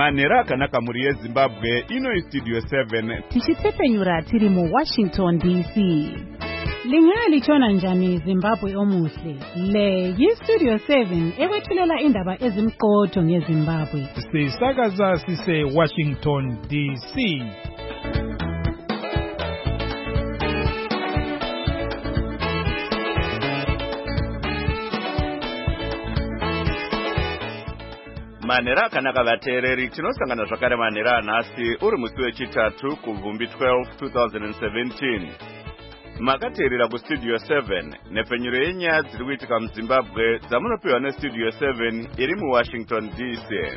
Manhero akanaka muri yeZimbabwe ino iStudio 7 tichitsepenyura tiri muWashington DC. Lingalitshona njani Zimbabwe omuhle? Le yiStudio 7 ekwethulela indaba ezimqotho ngeZimbabwe. Sisakaza sise Washington DC. Manhero akanaka vateereri, tinosangana zvakare manhero anhasi uri musi wechitatu kubvumbi 12 2017. Makateerera kuStudio 7 nepfenyuro yenyaya dziri kuitika muZimbabwe dzamunopiwa neStudio 7 iri muWashington DC.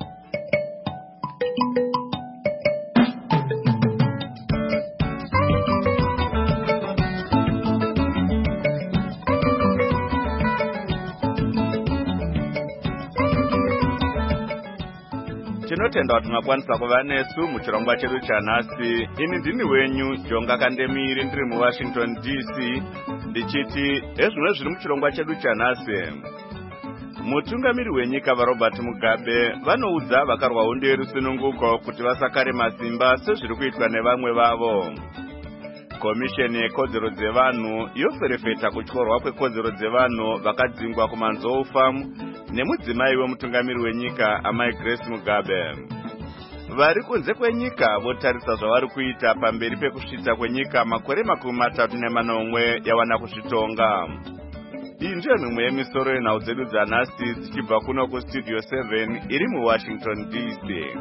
Tinotenda kuti makwanisa kuva nesu muchirongwa chedu chanhasi. Ini ndini wenyu Jonga Kandemiri ndiri muWashington DC ndichiti ezvino zviri muchirongwa chedu chanhasi. Mutungamiri wenyika vaRobert Mugabe vanoudza vakarwa hondo yerusununguko kuti vasakare masimba sezviri kuitwa nevamwe vavo. Komisheni yekodzero dzevanhu yoferefeta kutyorwa kwekodzero dzevanhu vakadzingwa kuManzou Farm nemudzimai wemutungamiri wenyika Amai Grace Mugabe. Vari kunze kwenyika votarisa zvavari kuita pamberi pekusvitsa kwenyika makore 34 yawana kuzvitonga. Iyi ndiyo nhumwe yemisoro yenhau dzedu dzanhasi dzichibva kuno kuStudio 7 iri muWashington DC.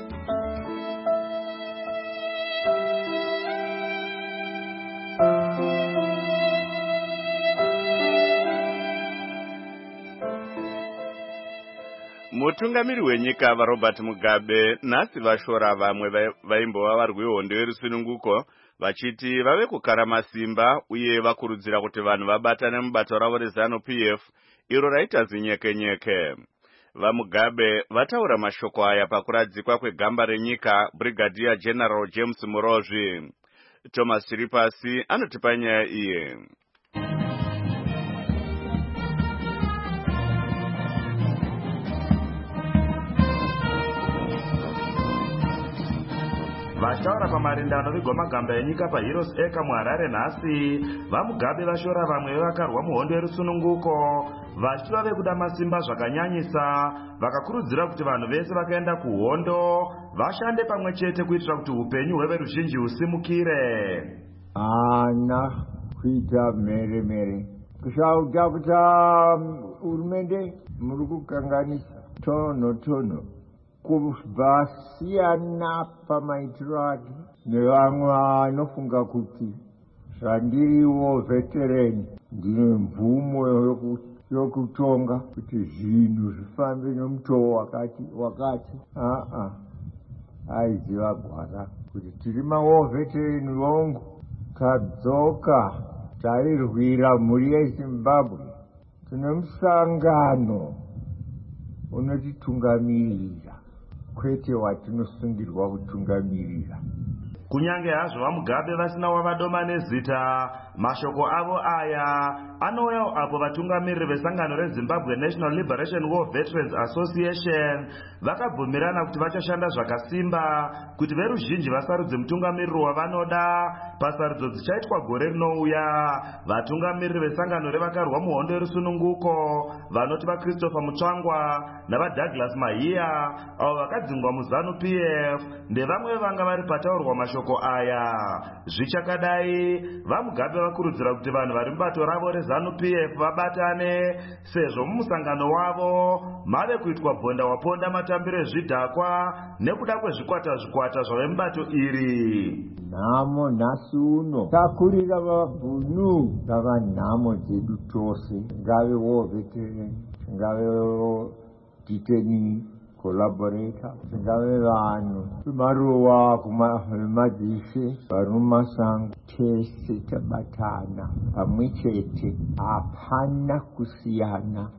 Mutungamiri wenyika vaRobert Mugabe nhasi vashora vamwe vaimbova varwi hondo yerusununguko vachiti vave kukara masimba uye vakurudzira kuti vanhu vabatane mubato ravo reZANU-PF iro raita zinyekenyeke. VaMugabe vataura mashoko aya pakuradzikwa kwegamba renyika Brigadier General James Murozvi. Thomas Chiripasi anotipa nyaya iye. Vashtaura pamarindano vigomagamba enyika paHeroes Acre muHarare nhasi, vaMugabe vashora vamwe vakarwa muhondo yerusununguko vachiti vave kuda masimba zvakanyanyisa, vakakurudzira kuti vanhu vese vakaenda kuhondo vashande pamwe chete kuitira kuti upenyu hweveruzhinji husimukire. Ana kuita mere kusauta kuti hurumende muri kukanganisa tono kubvasiyana pamaitiro ake nevamwe vanofunga kuti zvandiriwo veterani ndine mvumo yokutonga kuti zvinhu zvifambe nomutoo wakati aiziva gwara kuti tiri mawo veterani vongu tadzoka tairwira mhuri yeZimbabwe. Tine musangano unotitungamirira kwete watinosungirwa kutungamirira. Kunyange hazvo vaMugabe vasina wavadoma nezita, mashoko avo aya anouya apo vatungamiriri vesangano reZimbabwe National Liberation War Veterans Association vakabvumirana kuti vachashanda zvakasimba kuti veruzhinji vasarudze mutungamiriri wavanoda pasarudzo dzichaitwa gore rinouya. Vatungamiriri vesangano revakarwa muhondo yerusununguko vanoti vaChristopher Mutsvangwa navaDouglas Mahiya avo vakadzingwa muZANU-PF ndevamwe vanga vari pataurwa mashoko aya. Zvichakadai, vaMugabe vakurudzira kuti vanhu vari mubato ravo reZANU-PF vabatane sezvo mumusangano wavo mave kuitwa bhonda waponda matambiro ezvidhakwa nekuda kwezvikwata zvavemubato iri. Nhamo nhasi uno takurira vabhunu ngava nhamo dzedu tose, ngave war veteran, ngave detaining collaborator, ngave vanhu maruwa kumadzishe vari mumasango, tese tabatana pamwe chete, hapana kusiyana.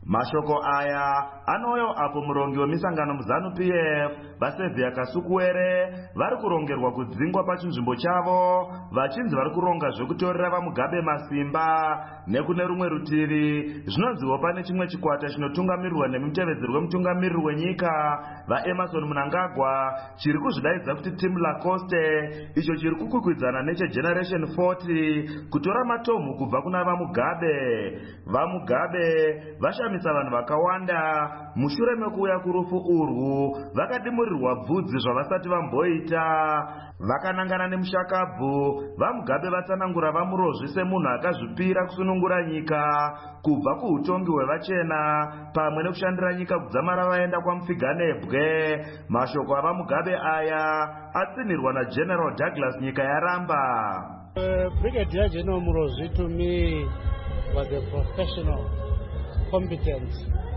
Mashoko aya anouya apo murongi wemisangano muZANU-PF vaSevhia Kasukuwere vari kurongerwa kudzingwa pachinzvimbo chavo vachinzi vari kuronga zvekutorera vaMugabe masimba. Nekune rumwe rutivi zvinonziwo pane chimwe chikwata chinotungamirirwa nemutevedzeri wemutungamiriri wenyika vaEmerson Mnangagwa chiri kuzvidaidza kuti Team Lacoste, icho chiri kukwikwidzana necheGeneration 40 kutora matomhu kubva kuna vaMugabe. VaMugabe vashamisa vanhu vakawanda mushure mekuuya kurufu urwu vakadimurirwa bvudzi zvavasati vamboita. Vakanangana nemushakabvu, vaMugabe vatsanangura vaMurozvi semunhu akazvipira kusunungura nyika kubva kuutongi hwevachena pamwe nekushandira nyika kudzamara vaenda kwaMupfiganebwe. Mashoko avaMugabe aya atsinirwa naGeneral Douglas Nyika Yaramba. Brigadier General Murozvi to me was a professional, competent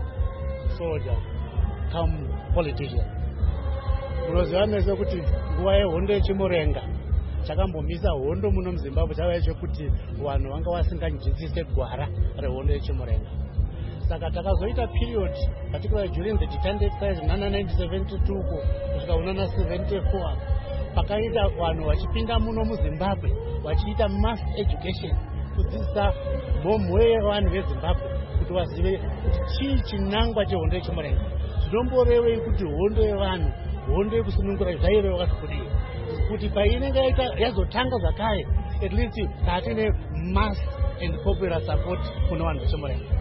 soldier come politician. Murozvi anese kuti nguva yehondo yechimurenga chakambomisa hondo muno muZimbabwe chaiva chekuti vanhu vanga vasinganjitsise gwara rehondo yechimurenga. Saka takazoita period particularly during the deterrent exercise 1972 kusvika kuna 74 pakaita vanhu vachipinda muno muZimbabwe vachiita mass education kudzidzisa mhomho yevanhu veZimbabwe kuti vazive kuti chii chinangwa chehondo yechimurenga, zvinomborevei kuti hondo yevanhu, hondo yekusunungura zvaive wakati kudii, kuti painenge yazotanga zvakare at least taatine mass and popular support kuna vanhu vechimurenga.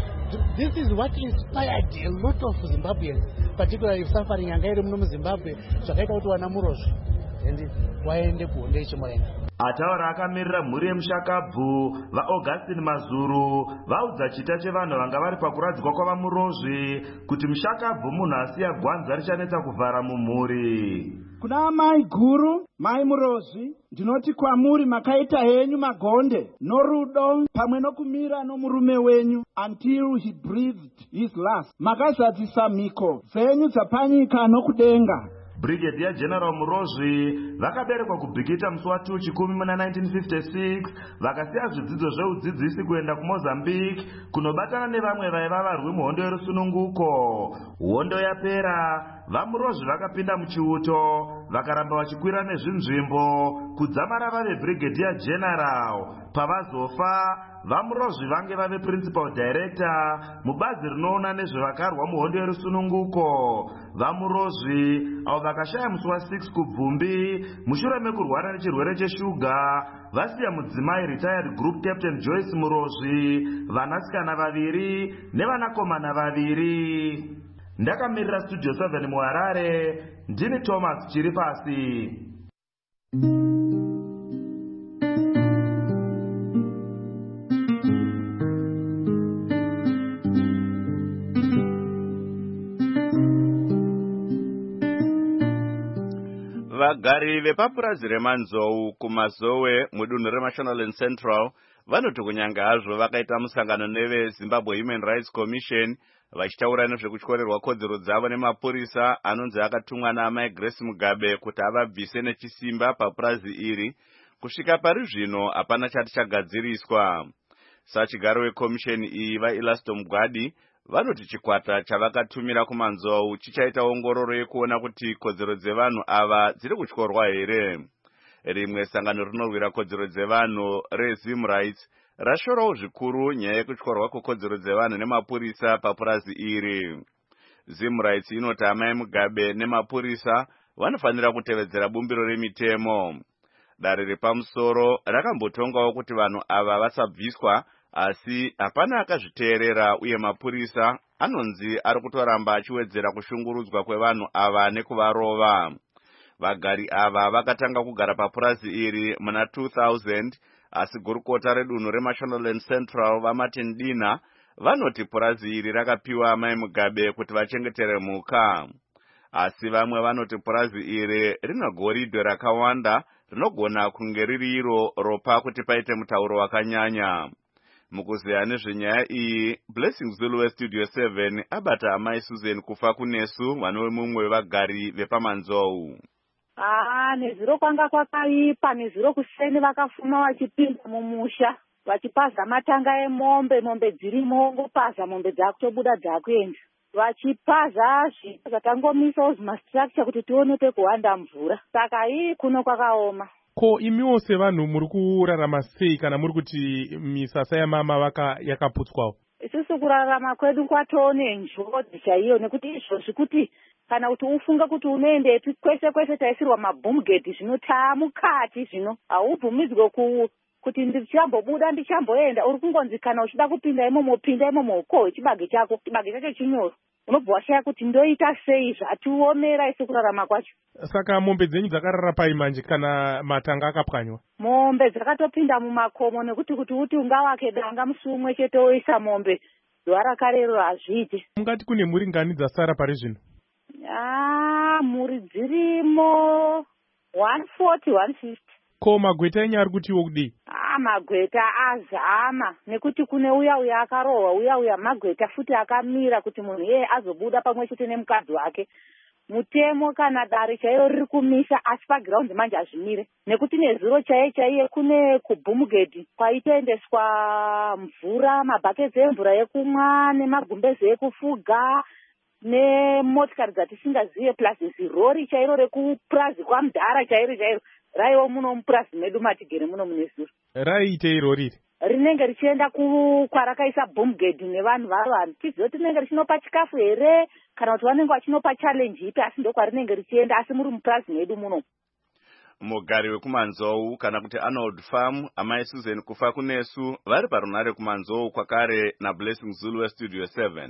This is what inspired a lot of Zimbabweans, particularly suffering yanga iri muno muZimbabwe, zvakaita kuti vana Murozvi and vaende kuhondo yechimurenga. Ataura akamirira mhuri yemushakabvu vaAugustine Mazuru vaudza chita chevanhu vanga vari pakuradzikwa kwavaMurozvi kuti mushakabvu munhu asiya gwanza richanetsa kuvhara mumhuri. Kuna mai guru, mai Murozvi, ndinoti kwamuri makaita henyu magonde norudo pamwe nokumira nomurume wenyu until he breathed his last. Makazadzisa mhiko dzenyu dzapanyika nokudenga. Brigadier General Murozvi vakaberekwa kuBhikita musi wa2 chikumi muna 1956 vakasiya zvidzidzo zveudzidzisi kuenda kuMozambique kunobatana nevamwe vaiva varwi muhondo yerusununguko. Hondo yapera, vaMurozvi vakapinda muchiuto vakaramba vachikwira nezvinzvimbo kudzamara vave Brigadier General. Pavazofa vaMurozvi vange vave Principal Director mubazi rinoona nezvevakarwa muhondo yerusununguko. VaMurozvi avo vakashaya musi wa6 kuBvumbi mushure mekurwara nechirwere cheshuga vasiya mudzimai retired Group Captain Joyce Murozvi, vanasikana 2 nevanakomana 2. Ndakamirira Studio 7 muHarare, ndini Thomas Chiripasi. Vagari vepapurazi remanzou kumazowe mudunhu reMashonaland Central vanoti kunyanga hazvo vakaita musangano neveZimbabwe Human Rights Commission vachitaura nezvekutyorerwa kodzero dzavo nemapurisa anonzi akatumwa naamai Grace Mugabe kuti avabvise nechisimba papurazi iri. Kusvika pari zvino hapana chati chagadziriswa. Sachigaro wekomisheni iyi vaElasto Mugwadi vanoti chikwata chavakatumira kumanzou chichaita ongororo yekuona kuti kodzero dzevanhu ava dziri kutyorwa here. Rimwe sangano rinorwira kodzero dzevanhu reZim Rights rashorawo zvikuru nyaya yekutyorwa kwekodzero dzevanhu nemapurisa papurazi iri. Zim Rights inoti amai Mugabe nemapurisa vanofanira kutevedzera bumbiro remitemo. Dare repamusoro rakambotongawo kuti vanhu ava vasabviswa, asi hapana akazviteerera uye mapurisa anonzi ari kutoramba achiwedzera kushungurudzwa kwevanhu ava nekuvarova. Vagari ava vakatanga kugara papurazi iri muna 2000, asi gurukota redunhu reMashonaland Central vaMartin Dina vanoti purazi iri rakapiwa amai Mugabe kuti vachengetere mhuka. Asi vamwe vanoti purazi iri rine goridhe rakawanda rinogona kunge riri iro ropa kuti paite mutauro wakanyanya. Mukuziya nezvenyaya iyi, Blessing Zulu weStudio 7 abata amai Susan kufa kunesu vanove mumwe wevagari vepamanzou. Nezuro kwanga kwakaipa, nezuro kuseni vakafuma vachipinda mumusha vachipaza matanga emombe, mombe dzirimo ngopaza mombe dzakutobuda dzakuenda, vachipaza zvatangomisawo zvimastructure kuti tione pekuhanda mvura. Saka kuno kwakaoma. Ko imiwo sevanhu muri kurarama sei kana muri kuti misasa yamamavaka yakaputswawo? Isusu kurarama kwedu kwatone njodzi chaiyo, nekuti izvozvi kuti kana kuti ufunga kuti unoendepi kwese kwese taisirwa mabhumugeti zvino taamukati zvino haubvumidzwe kuti ndichambobuda ndichamboenda. Uri kungonzi kana uchida kupinda imomo pinda imomo ukohwe chibage chako, chibage chacho chinyoro. Unobva washaya kuti ndoita sei zvatiomera isi kurarama kwacho. Saka mombe dzenyu dzakarara pai manje kana matanga akapwanywa? Mombe dzakatopinda mumakomo nekuti uti ungawake danga musi umwe chete woisa mombe zuva rakarero hazviiti. Mungati kune mhuri ngani dzasara pari zvino? Mhuri dzirimo 140 150. Ko magweta enyu ari kutiwo kudii? Magweta azama nekuti kune uya akarohwa, uya magweta futi akamira kuti munhu azobuda pamwe chete nemukadzi wake. Mutemo kana dare chaiyo riri kumisa, asi pagiraundi manje hazvimire nekuti nezuro chaiye kune kubhumugedhi kwaitoendeswa mvura, mabhaketi emvura yekumwa nemagumbezi ekufuga nemotikari dzatisingazive, plus zirori chairo rekupurazi kwamudhara chairo raiwo muno mupurazi medu matigere muno mune zuro. Raiite irori rinenge richienda kwarakaisa bhumugedhi nevanhu varo, tizive kuti rinenge richinopa chikafu here kana kuti vanenge vachinopa challenge ipi, asi ndokwarinenge richienda, asi muri mupurazi medu muno. Mugari wekumanzou kana kuti Arnold Farm, amai Susan kufa kunesu vari parunhare kumanzou kwakare naBlessing Zulu weStudio 7.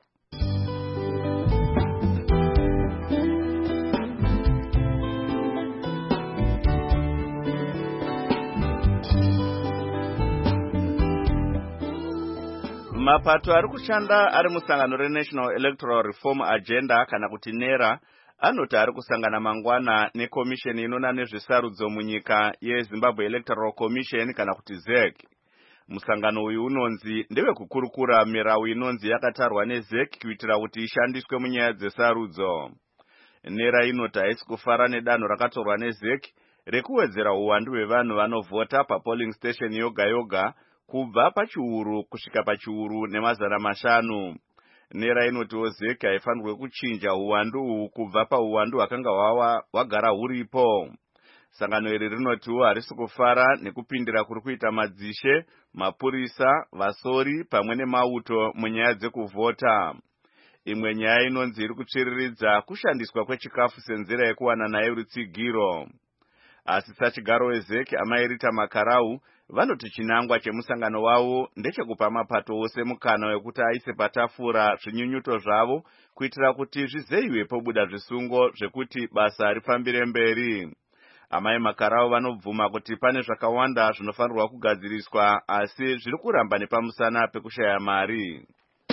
Mapato ari kushanda ari musangano reNational Electoral Reform Agenda kana kuti NERA anoti ari kusangana mangwana nekomisheni inona nezvesarudzo munyika yeZimbabwe Electoral Commission kana kuti ZEC. Musangano uyu unonzi ndeve kukurukura mirau inonzi yakatarwa neZEC kuitira kuti ishandiswe munyaya dzesarudzo. NERA inoti haisi kufara nedanho rakatorwa neZEC rekuwedzera uwandu hwevanhu vanovhota papolling station yoga yoga kubva pachiuru kusvika pachiuru ne500. NERA inotiwo ZEC haifanirwe kuchinja uwandu uhu kubva pauwandu hwakanga hwagara huripo. Sangano iri rinotiwo harisi kufara nekupindira kuri kuita madzishe, mapurisa, vasori pamwe nemauto munyaya dzekuvhota. Imwe nyaya inonzi iri kutsviriridza kushandiswa kwechikafu senzira yekuwana naye rutsigiro. Asi sachigaro weZEC amairita Makarau vanoti chinangwa chemusangano wavo ndechekupa mapato ose mukana wekuti aise patafura zvinyunyuto zvavo kuitira kuti zvizeyiwe pobuda zvisungo zvekuti basa rifambire mberi. Amai Makarau vanobvuma kuti pane zvakawanda zvinofanirwa kugadziriswa asi zviri kuramba nepamusana pekushaya mari.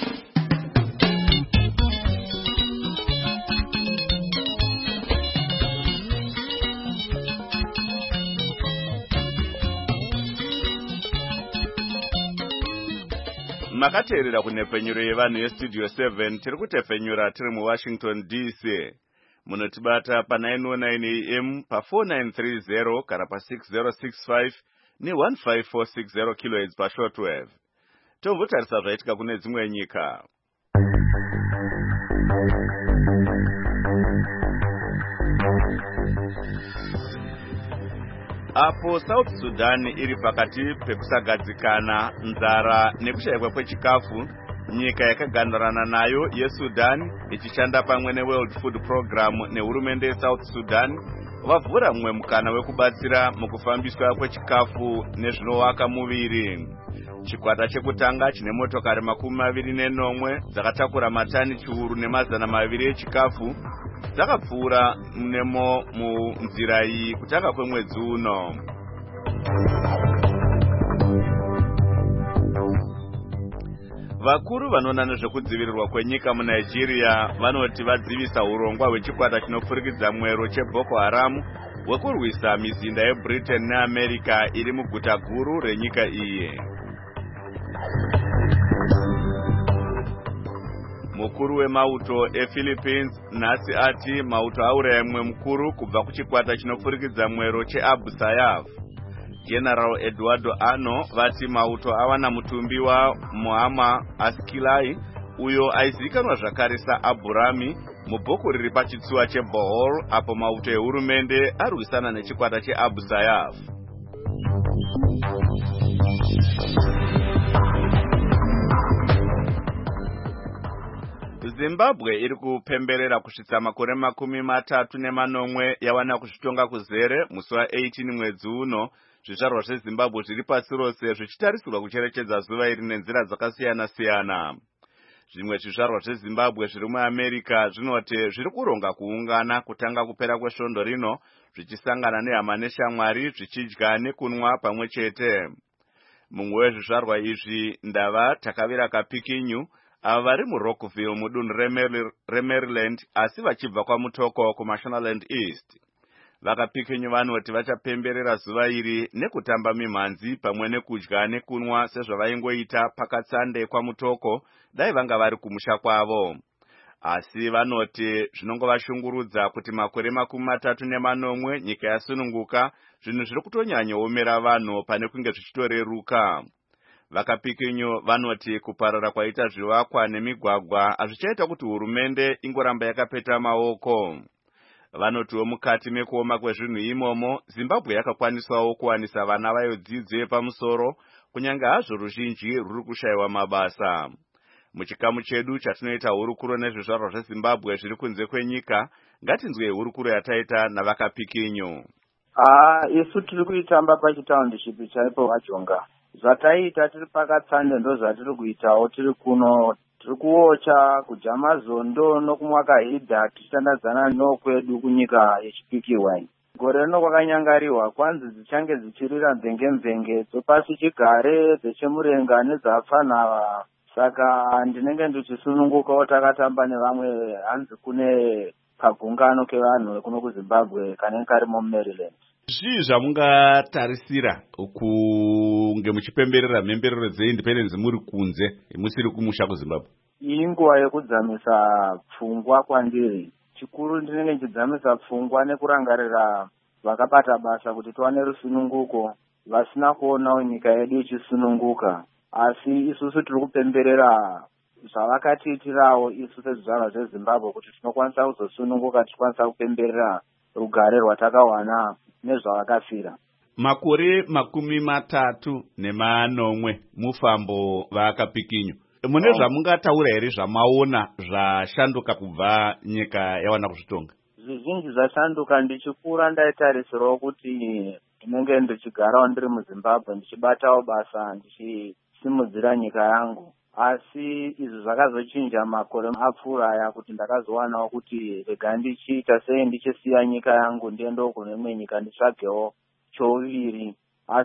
Makateerera kunepfenyuro yevanhu yeStudio 7 tiri kutepfenyura tiri muWashington DC. Munotibata pa 909 AM pa 4930 kana pa 6065 ne15460 kHz pa shortwave. Tombotarisa zvaitika kune dzimwe nyika. Apo South Sudan iri pakati pekusagadzikana, nzara nekushayikwa kwechikafu, nyika yakagandarana nayo yeSudan ichishanda pamwe neWorld Food Program nehurumende yeSouth Sudan vavhura mumwe mukana wekubatsira mukufambiswa kwechikafu nezvinovaka muviri. Chikwata chekutanga chine motokari 24 dzakatakura matani 1,200 echikafu dzakapfuura nemo munzira iyi kutanga kwemwedzi uno. Vakuru vanoona nezvekudzivirirwa kwenyika muNigeria vanoti vadzivisa urongwa hwechikwata chinopfurikidza mwero cheBoko Haram hwekurwisa mizinda yeBritain neAmerica iri muguta guru renyika iyi. Mukuru wemauto ePhilippines nhasi ati mauto auraya mumwe mukuru kubva kuchikwata chinopfurikidza mwero cheAbu Sayyaf. General Eduardo Ano vati mauto awana mutumbi wa Muhammad Askilai uyo aizikanwa zvakare saAburami mubhuku riri pachitsuwa cheBohol apo mauto ehurumende arwisana nechikwata cheAbu Sayyaf. Zimbabwe iri kupemberera kusvitsa makore 34 yawana kuzvitonga kuzere musi wa18 mwedzi uno. Zvizvarwa zveZimbabwe zviri pasi rose zvichitarisirwa kucherechedza zuva iri nenzira dzakasiyana-siyana. Zvimwe zvizvarwa zveZimbabwe zviri muAmerica zvinoti zviri kuronga kuungana kutanga kupera kwesvondo rino zvichisangana nehama neshamwari zvichidya nekunwa pamwe chete. Mumwe wezvizvarwa izvi ndava Takavira Kapikinyu ava vari muRockville mudunhu reMaryland asi vachibva kwaMutoko kuMashonaland East. Vakapikinyu vanoti vachapemberera zuva iri nekutamba mimhanzi pamwe nekudya nekunwa sezvavaingoita pakatsande kwaMutoko dai vanga vari kumusha kwavo. Asi vanoti zvinongovashungurudza kuti makore 34 nyika yasununguka zvinhu zviri kutonyanyoomera vanhu pane kunge zvichitoreruka. Vakapikinyu vanoti kuparara kwaita zvivakwa nemigwagwa hazvichaita kuti hurumende ingoramba yakapeta maoko. Vanotiwo mukati mekuoma kwezvinhu imomo Zimbabwe yakakwanisawo kuwanisa vana vayo dzidzo yepamusoro kunyange hazvo ruzhinji ruri kushayiwa mabasa. Muchikamu chedu chatinoita hurukuro nezvizvarwa zveZimbabwe zviri kunze kwenyika, ngatinzwe hurukuro yataita navakapikinyu. Isu tiri kuitamba pachitaundishipi chaipo vajonga. Zvataita tiri pakatsande ndo zvatiri kuitawo tiri kuno. Tiri kuocha kudya mazondo nokumwa kahidha tichitandadzana nokwedu kunyika yechipiki wine. Gore rino kwakanyangariwa kwanzi dzichange dzichirira mvenge dzopasi chigare dzechemurenga nedzapfanhava. Saka ndinenge ndichisunungukawo takatamba nevamwe hanzi kune kagungano kevanhu kuno kuZimbabwe kanenge karimo muMaryland. Zvii zvamungatarisira kunge muchipemberera mhemberero dzeindependence muri kunze musiri kumusha kuZimbabwe? Inguva yekudzamisa pfungwa kwandiri. Chikuru ndinenge ndichidzamisa pfungwa nekurangarira vakabata basa kuti tiwane rusununguko vasina kuonawo nyika yedu ichisununguka. Asi isusu tiri kupemberera zvavakatiitirawo isu sezvizvarwa zveZimbabwe kuti tinokwanisa kuzosununguka tichikwanisa kupemberera rugare rwatakawana nezvavakafira. Makore 34 mufambo Vakapikinyu. Mune zvamungataura here zvamaona zvashanduka kubva nyika yawana kuzvitonga? Zvizhinji zvashanduka. Ndichikura ndaitarisirawo kuti ndinenge ndichigarawo ndiri muZimbabwe ndichibatawo basa ndichisimudzira nyika yangu. Asi izvi zvakazochinja makore apfuura aya kuti ndakazowanawo kuti rega ndichiita sei ndichisiya nyika yangu ndiendewo kune imwe nyika nditsvagewo chouviri.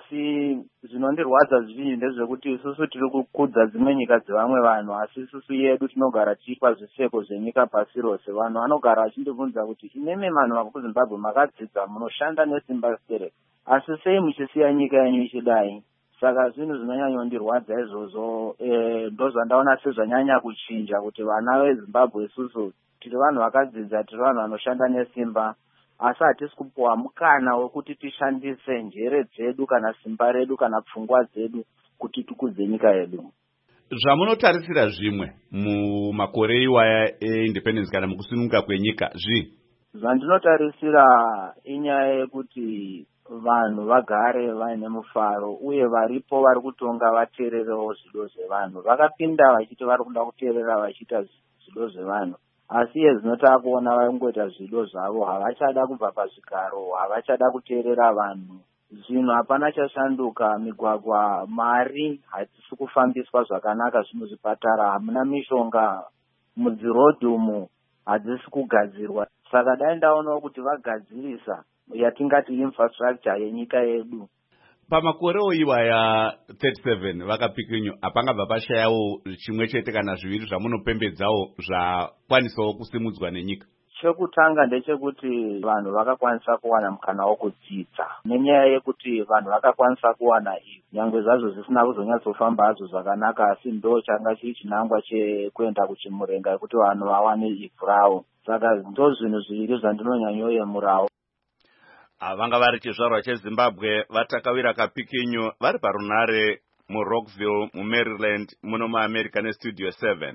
Asi zvinondirwadza zvizhinji ndezvekuti isusu tiri kukudza dzimwe nyika dzevamwe vanhu asi isusu yedu tinogara tichipa zviseko zvenyika pasi rose. Vanhu vanogara vachindibvunza kuti inemi vanhu vakuZimbabwe makadzidza munoshanda nesimba sere asi sei muchisiya nyika yenyu ichidai? Saka zvinhu zvinonyanyondirwadza izvozvo. Ndozvandaona sezvanyanya kuchinja kuti vana veZimbabwe isusu tiri vanhu vakadzidza, tiri vanhu vanoshanda nesimba asi hatisi kupuwa mukana wekuti tishandise njere dzedu kana simba redu kana pfungwa dzedu kuti tikudze nyika yedu. Zvamunotarisira zvimwe mumakore iwaya eindependence kana mukusununguka kwenyika zvii? Zvandinotarisira inyaya yekuti vanhu vagare vaine mufaro uye varipo vari kutonga vateererewo zvido zvevanhu. Vakapinda vachiti vari kuda kuteerera vachiita zvido zvevanhu asi yezvino taakuona vaingoita zvido zvavo. Havachada kubva pazvigaro, havachada kuteerera vanhu. Zvinhu hapana chashanduka. Migwagwa, mari hadzisi kufambiswa zvakanaka. Zvinhu zvipatara hamuna mishonga, mudzirodhumu hadzisi kugadzirwa. Saka dai ndaonawo kuti vagadzirisa yatingati infrastructure yenyika yedu. Pamakoreo iwaya 37 Vakapikinyu hapangabva pashayawo chimwe chete kana zviviri zvamunopembedzawo zvakwanisawo kusimudzwa nenyika? Chekutanga ndechekuti vanhu vakakwanisa kuwana mukana wokudzidza. Nenyaya yekuti vanhu vakakwanisa kuwana nyangwe zvazvo zvisina kuzonyatsofamba hazvo zvakanaka asi ndo changa chiri chinangwa chekuenda kuchimurenga yekuti vanhu vawane ivhu ravo. Saka ndo zvinhu zviviri zvandinonyanyoyemurawo. vanga vari chizvarwa chezimbabwe vatakawira kapikinyu vari parunare murockville mumaryland muno muamerica nestudio 7.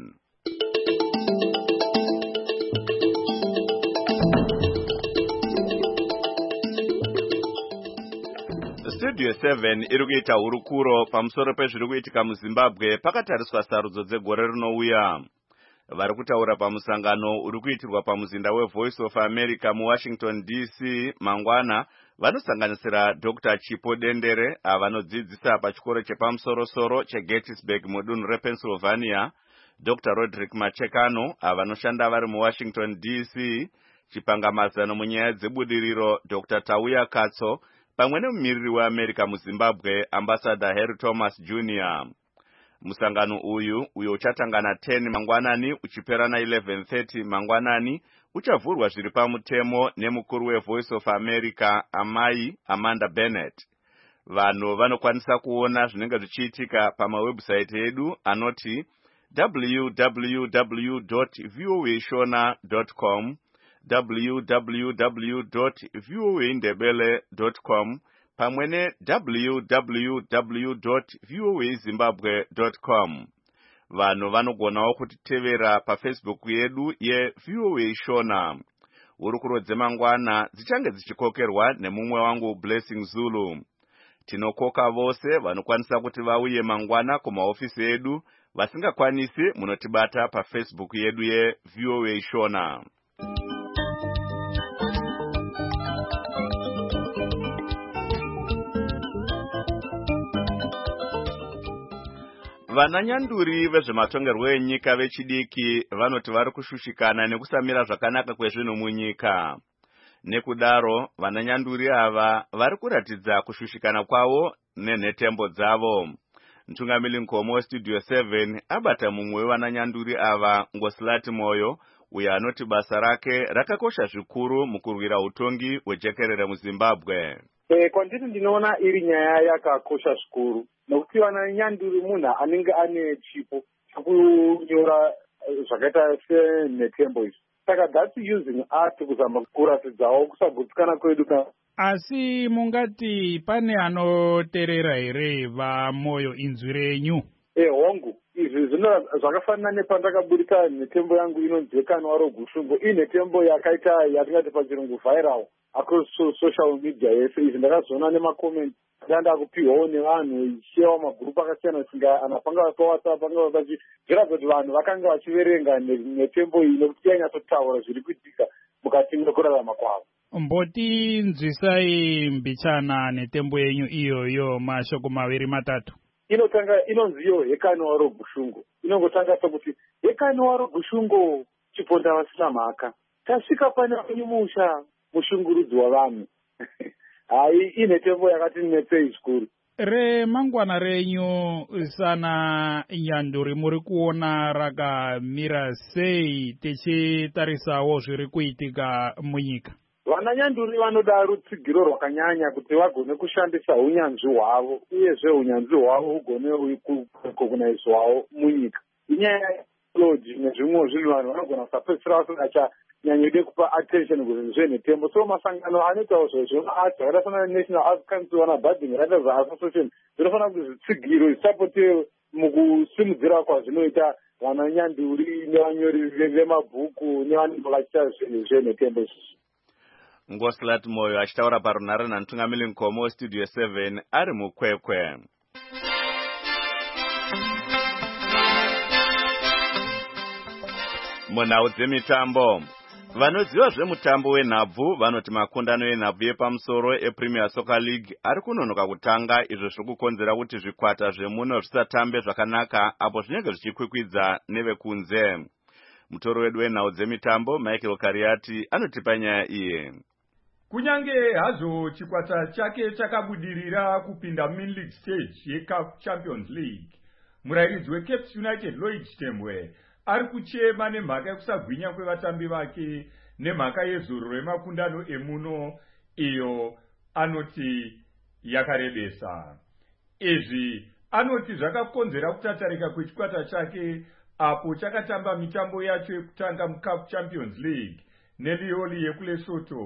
Studio 7 iri kuita hurukuro pamusoro pezviri kuitika muzimbabwe pakatariswa sarudzo dzegore rinouya. Vari kutaura pamusangano uri kuitirwa pamuzinda weVoice of America muWashington DC mangwana vanosanganisira Dr. Chipo Dendere avanodzidzisa pachikoro chepamusoro-soro cheGettysburg mudunhu rePennsylvania, Dr. Roderick Machekano avanoshanda vari muWashington DC, chipangamazano munyaya dzebudiriro Dr. Tauya Katso pamwe nemumiriri weAmerica muZimbabwe Ambassador Harry Thomas Jr. Musangano uyu uchatangana 10 mangwanani uchipera na 11:30 mangwanani uchavhurwa zviri pamutemo nemukuru weVoice of America Amai Amanda Bennett. Vanhu vanokwanisa kuona zvinenge zvichiitika pamawebsite edu anoti www.voashona.com, www.voaindebele.com pamwe ne www.voazimbabwe.com. Vanhu vanogonawo kutitevera paFacebook yedu yeVOA Shona. Hurukuro dzemangwana dzichange dzichikokerwa nemumwe wangu Blessing Zulu. Tinokoka vose vanokwanisa kuti vauye mangwana kumahofisi edu, vasingakwanisi munotibata paFacebook yedu yeVOA Shona. Vananyanduri vezvematongerwo enyika vechidiki vanoti vari kushushikana nekusamira zvakanaka kwezvinhu munyika. Nekudaro, vananyanduri ava vari kuratidza kushushikana kwavo nenhetembo dzavo. Mtungamiri Nkomo Studio 7 abata mumwe wevananyanduri ava, Ngosilati Moyo, uyo anoti basa rake rakakosha zvikuru mukurwira utongi hwejekerere muZimbabwe. Kwandiri ndinoona iri nyaya yakakosha zvikuru, nokuti vananyanduri munhu anenge ane chipo chekunyora zvakaita senhetembo izvi. Saka that's using art kuzama kuratidzawo kusagutsikana kwedu. Asi mungati pane anoterera here vaMoyo inzwi renyu? Hongu, izvi zvakafanana nepandakaburika nhetembo yangu inonzi Yekanwa rogushungu. Iyi nhetembo yakaita yatingati pachirungu viral across social media yese. Izvi ndakazoona nemakomenti ndanda kupiwawo nevanhu ichichewa mabhurupu akasiyana siyana, anapanga paWhatsApp panga pachibvira kuti vanhu vakanga vachiverenga nhetembo iyi nekuti yainyatsotaura zviri kuitika mukati mekurarama kwavo. Mbotinzwisai mbichana nhetembo yenyu iyoyo mashoko 2-3. Inonziyo Yekanwa rogushungu. Inongotanga sokuti Yekanwa rogushungu chiponda vasina mhaka. Tasvika pane musha mushungurudzi wavanhu. Hai, inhetembo yakatinetsei zvikuru. Remangwana renyu sana nyanduri muri kuona rakamira sei tichitarisawo zviri kuitika munyika? Vananyanduri vanoda rutsigiro rwakanyanya kuti vagone kushandisa unyanzvi hwavo, uyezve unyanzvi hwavo hugone kukonaizwawo munyika. Inyaya yeology nezvimwe zvinhu vanhu vanogona kusapedzisira vasingachanyanyode kupa attention kuzvinhu zvenhetembo. So masangano anoitawo zvezvearts akaita sana National Arts Council vana Budding Writers Association zvinofanira kuti zvitsigiro zvisapote mukusimudzira kwazvinoita vananyanduri nevanyori vemabhuku nevanenge vachiita zvinhu zvenhetembo izvi. Ngosilati Moyo achitaura parunare naMtungamiri Nkomo Studio 7 ari mukwekwe. Munhau dzemitambo. Vanoziva zvemutambo wenhabvu vanoti makundano enhabvu yepamusoro ePremier Soccer League ari kunonoka kutanga, izvo zviri kukonzera kuti zvikwata zvemuno zvisatambe zvakanaka apo zvinenge zvichikwikwidza nevekunze. Mutoro wedu wenhau dzemitambo Michael Kariati anotipa nyaya iye. Kunyange hazvo chikwata chake chakabudirira kupinda main league stage yeCAF Champions League, murairidzi weCape United Lloyd Chitembwe ari kuchema nemhaka yekusagwinya kwevatambi vake nemhaka yezuro remakundano emuno iyo anoti yakarebesa. Izvi anoti zvakakonzera kutatarika kwechikwata chake apo chakatamba mitambo yacho yekutanga muCAF Champions League neLioli yekuLesotho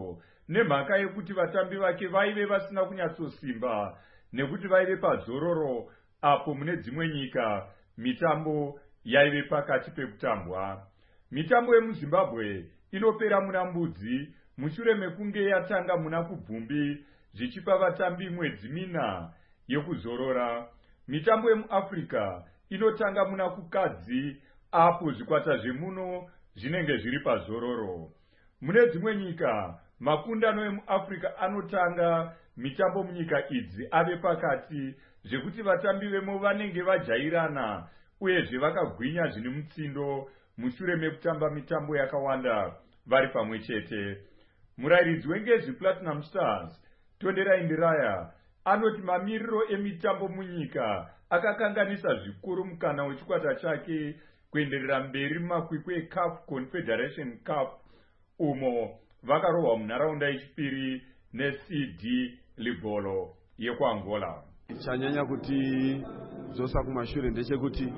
nemhaka yekuti vatambi vake vaive vasina kunyatsosimba nekuti vaive pazororo apo mune dzimwe nyika mitambo yaive pakati pekutambwa. Mitambo yemuZimbabwe inopera muna Mbudzi mushure mekunge yatanga muna Kubvumbi zvichipa vatambi mwedzi mina yekuzorora. Mitambo yemuAfrica inotanga muna Kukadzi apo zvikwata zvemuno zvinenge zviri pazororo. Mune dzimwe nyika makundano emuAfrica anotanga mitambo munyika idzi ave pakati zvekuti vatambi vemo vanenge vajairana uyezve vakagwinya zvine mutsindo mushure mekutamba mitambo yakawanda vari pamwe chete. Murayiridzi wengezi Platinum Stars Tonderai Ndiraya anoti mamiriro emitambo munyika akakanganisa zvikuru mukana wechikwata chake kuenderera mberi mumakwikwi eCAF Confederation Cup umo vakarohwa munharaunda yechipiri neCD Libolo yekuAngola. Chanyanya kuti zosa kumashure ndechekuti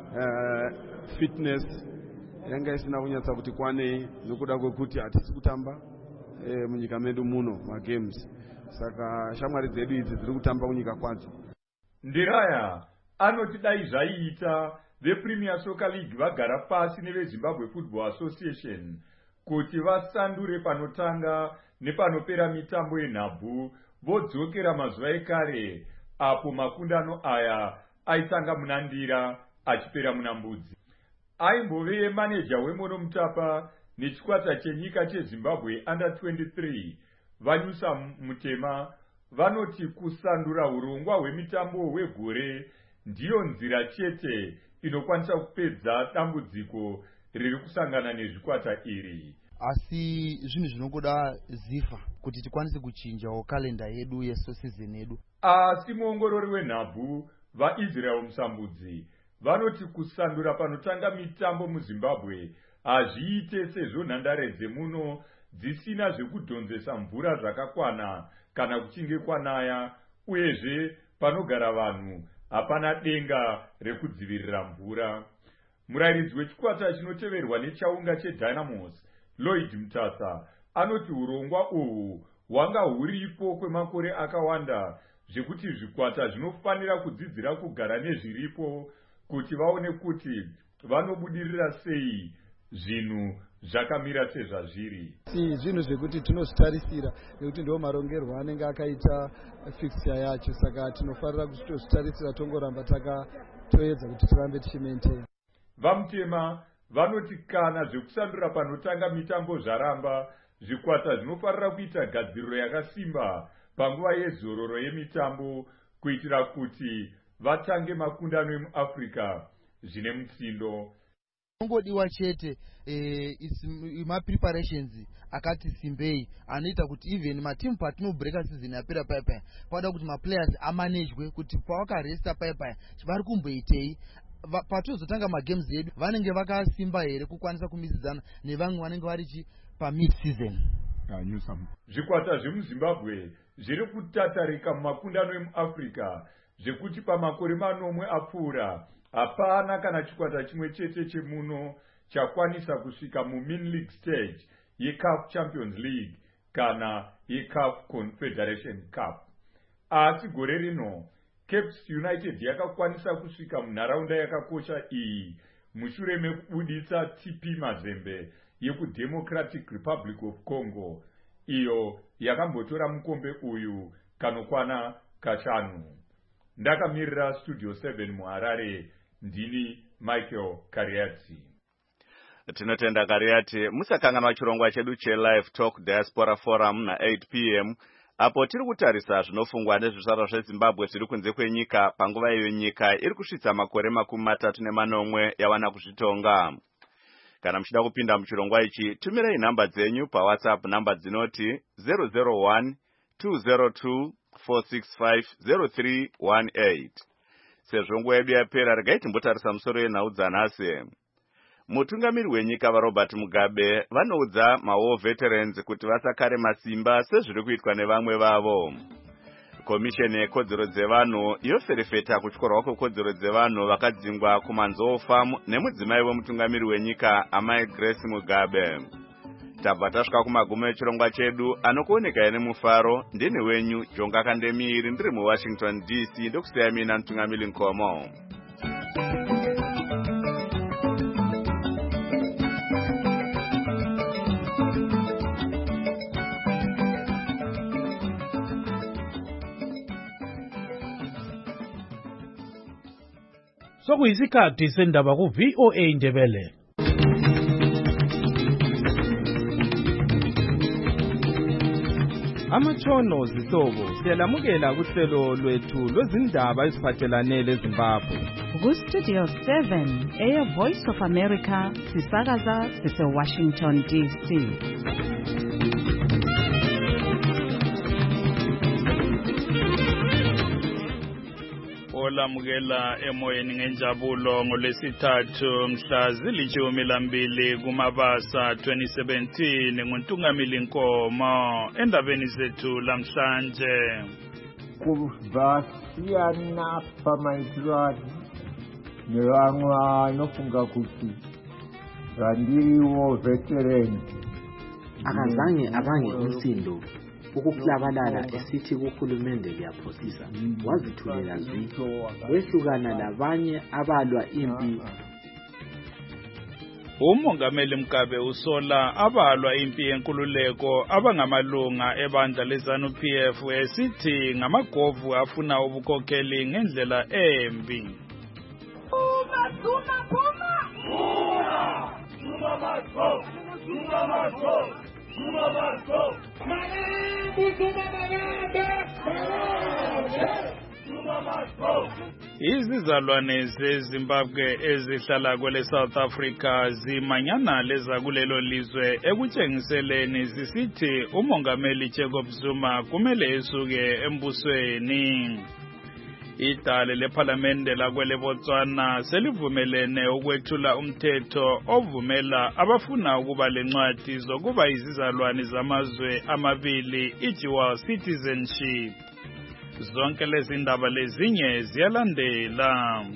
fitness yanga isina kunyatsa kuti kwane nokuda kwekuti hatisi kutamba munyika medu muno magames, saka shamwari dzedu idzi dziri kutamba kunyika kwadzo. Ndiraya anoti dai zvaiita vePremier Soccer League vagara pasi neveZimbabwe Football Association kuti vasandure panotanga nepanopera mitambo yenhabvu vodzokera mazuva ekare apo makundano aya aitanga muna Ndira achipera muna Mbudzi. Aimbove maneja weMono Mutapa nechikwata chenyika cheZimbabwe Under 23 Vanyusa Mutema vanoti kusandura urongwa hwemitambo hwegore ndiyo nzira chete inokwanisa kupedza dambudziko riri kusangana nezvikwata iri. Asi zvinhu zvinongoda zifa kuti tikwanise kuchinjawo kalenda yedu yeseason yedu. Asi muongorori wenhabvu vaIsrael Musambudzi vanoti kusandura panotanga mitambo muZimbabwe hazviite sezvo nhandare dzemuno dzisina zvekudhonzesa mvura zvakakwana kana kuchinge kwanaya, uyezve panogara vanhu hapana denga rekudzivirira mvura. Murayiridzi wechikwata chinoteverwa nechaunga cheDynamos Lloyd Mutasa anoti urongwa uhu hwanga huripo kwemakore akawanda zvekuti zvikwata zvinofanira kudzidzira kugara nezviripo kuti vaone kuti vanobudirira sei zvinhu zvakamira sezvazviri. Zvinhu zvekuti tinozvitarisira nekuti ndiwo marongerwo anenge akaita fixture yacho, saka tinofanira kutozvitarisira tongoramba takatoedza kuti tirambe tichimaintain. Vamutema vanoti kana zvekusandura panotanga mitambo zvaramba, zvikwata zvinofanira kuita gadziriro yakasimba panguva yezororo yemitambo kuitira kuti vatange makundano emuAfrica zvine mutsindo. Ngodiwa chete ma-preparations akati simbei anoita kuti even matimu patinobreaka season yapera paya pavada kuti maplayers amanejwe kuti pavakaresta paya vari kumboitei patozotanga magames edu vanenge vakasimba here kukwanisa kumisidzana nevamwe vanenge vari pamid season. Zvikwata zvemuZimbabwe zviri kutatarika mumakundano emuAfrica zvekuti pamakore manomwe apfuura hapana kana chikwata chimwe chete chemuno chakwanisa kusvika mumin league stage yeCAF Champions League kana yeCAF Confederation Cup. Asi gore rino Cape United yakakwanisa kusvika munharaunda yakakosha iyi mushure mekubuditsa TP Mazembe yekuDemocratic Republic of Congo, iyo yakambotora mukombe uyu kanokwana kashanu. Ndakamirira Studio 7 muHarare, ndini Michael Kariati. Tinotenda Kariati. Musakanganwa chirongwa chedu cheLive Talk Diaspora Forum na 8 p.m. apo tiri kutarisa zvinofungwa nezvizvarwa zveZimbabwe zviri kunze kwenyika panguva iyo nyika iri kusvitsa makore 34 yawana kuzvitonga. Kana muchida kupinda muchirongwa ichi, tumirei nhamba dzenyu paWhatsApp, nhamba dzinoti 001 202 465 0318. Sezvo nguva yedu yapera, regai timbotarisa musoro yenhau dzanhasi. Mutungamiri wenyika vaRobert Mugabe vanoudza maWar Veterans kuti vasakare masimba sezviri kuitwa nevamwe vavo. Komisheni yekodzero dzevanhu yoferefeta kutyorwa kwekodzero dzevanhu vakadzingwa kuManzou Farm nemudzimai wemutungamiri wenyika Amai Grace Mugabe. tabva tasvika kumagumo echirongwa chedu anokuoneka nemufaro. Ndini wenyu Jonga Kandemiri ndiri muWashington DC ndokusiya mina Mtungamili Nkomo. Sokuyisikhathi sendaba ku VOA Ndebele. Amatshono zihlobo siyalamukela kuhlelo lwethu lwezindaba eziphathelane leZimbabwe. Ku Studio 7 Air Voice of America sisakaza sise-Washington DC. Olamukela emoyeni ngenjabulo ngolwesithathu mhla zili-12 kuMabasa 2017 nguNtungamili Nkomo endabeni zethu lamhlanje. Kubasiyana pamaitiro nevamwe anofunga kuti randiriwo veterani akazange abange umsindo ukuklabalala esithi kuhulumende liyaphosisa wazithulela zwi wehlukana labanye abalwa impi. Umongameli Mugabe usola abalwa impi yenkululeko abangamalunga ebandla leZANU-PF esithi ngamagovu afuna ubukhokheli ngendlela embi. Izizalwane zeZimbabwe ezihlala kwele South Africa zimanyana leza kulelo lizwe ekutshengiseleni zisithi umongameli Jacob Zuma kumele esuke embusweni. Idale leParlamente lakwele Botswana selivumelene ukwethula umthetho ovumela abafuna ukuba lencwadi zokuba izizalwane zamazwe amabili i-dual citizenship. Zonke lezi ndaba lezinye ziyalandela.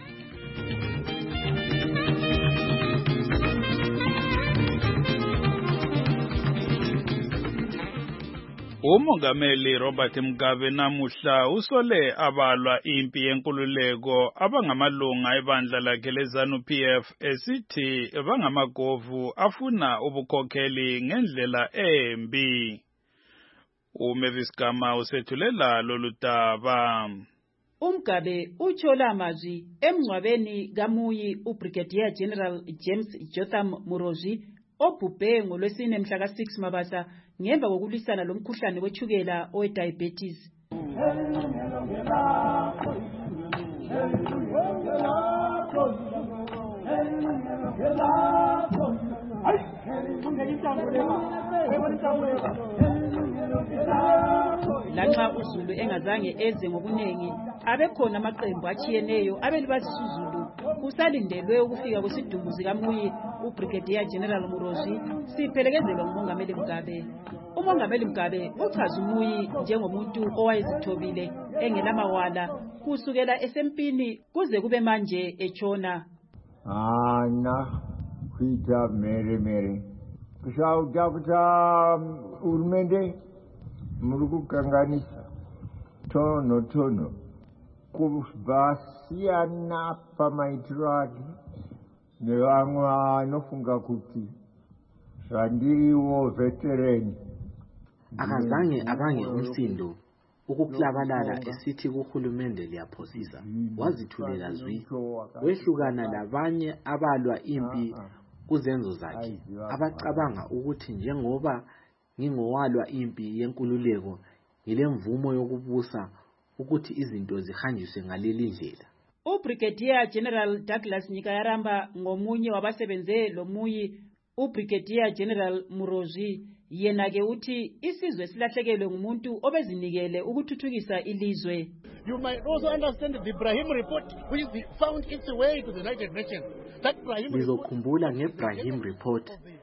Umongameli Robert Mugabe namuhla usole abalwa impi yenkululeko abangamalunga ebandla lakhe leZANU-PF esithi bangamagovu afuna ubukhokheli ngendlela embi. uMavis Gama usethulela lolu daba. uMgabe utshola amazwi emngcwabeni kaMuyi uBrigadier General James Jotham Murozi obhubhe ngolwesine mhla ka-6 Mabasa ngemva kokulwisana lomkhuhlane wethukela owediabetes. Lanxa uZulu engazange eze ngokuningi abekhona amaqembu achiyeneyo abelibazisa uZulu kusalindelwe ukufika kwesidumbu sikaMuyi uBrigadier General Murozi siphelekezelwa ngumongameli Mugabe. Umongameli Mugabe uchaza uMuyi njengomuntu owayezithobile engelamawala kusukela esempini kuze kube manje etshona. Ana kuita mere kusauta kuta urumende murukukanganisa tono kubasiyana pamaitiro ake nevamwe anofunga kuti randiriwo veterani akazange abange umsindo ukuklabalala esithi kuhulumende liyaphosisa wazithulela zwi wehlukana labanye abalwa impi kuzenzo zakhe abacabanga ukuthi njengoba ngingowalwa impi yenkululeko ngilemvumo yokubusa ukuthi izinto zihanjiswe ngaleli ndlela. uBrigadier General Douglas Nyikayaramba ngomunye wabasebenze lo Muyi uBrigadier General Murozi yena ke uthi isizwe silahlekelwe ngumuntu obezinikele ukuthuthukisa ilizwe. You might also understand the Brahim report which found its way to the United Nations. That Brahim Nizokhumbula ngeBrahim report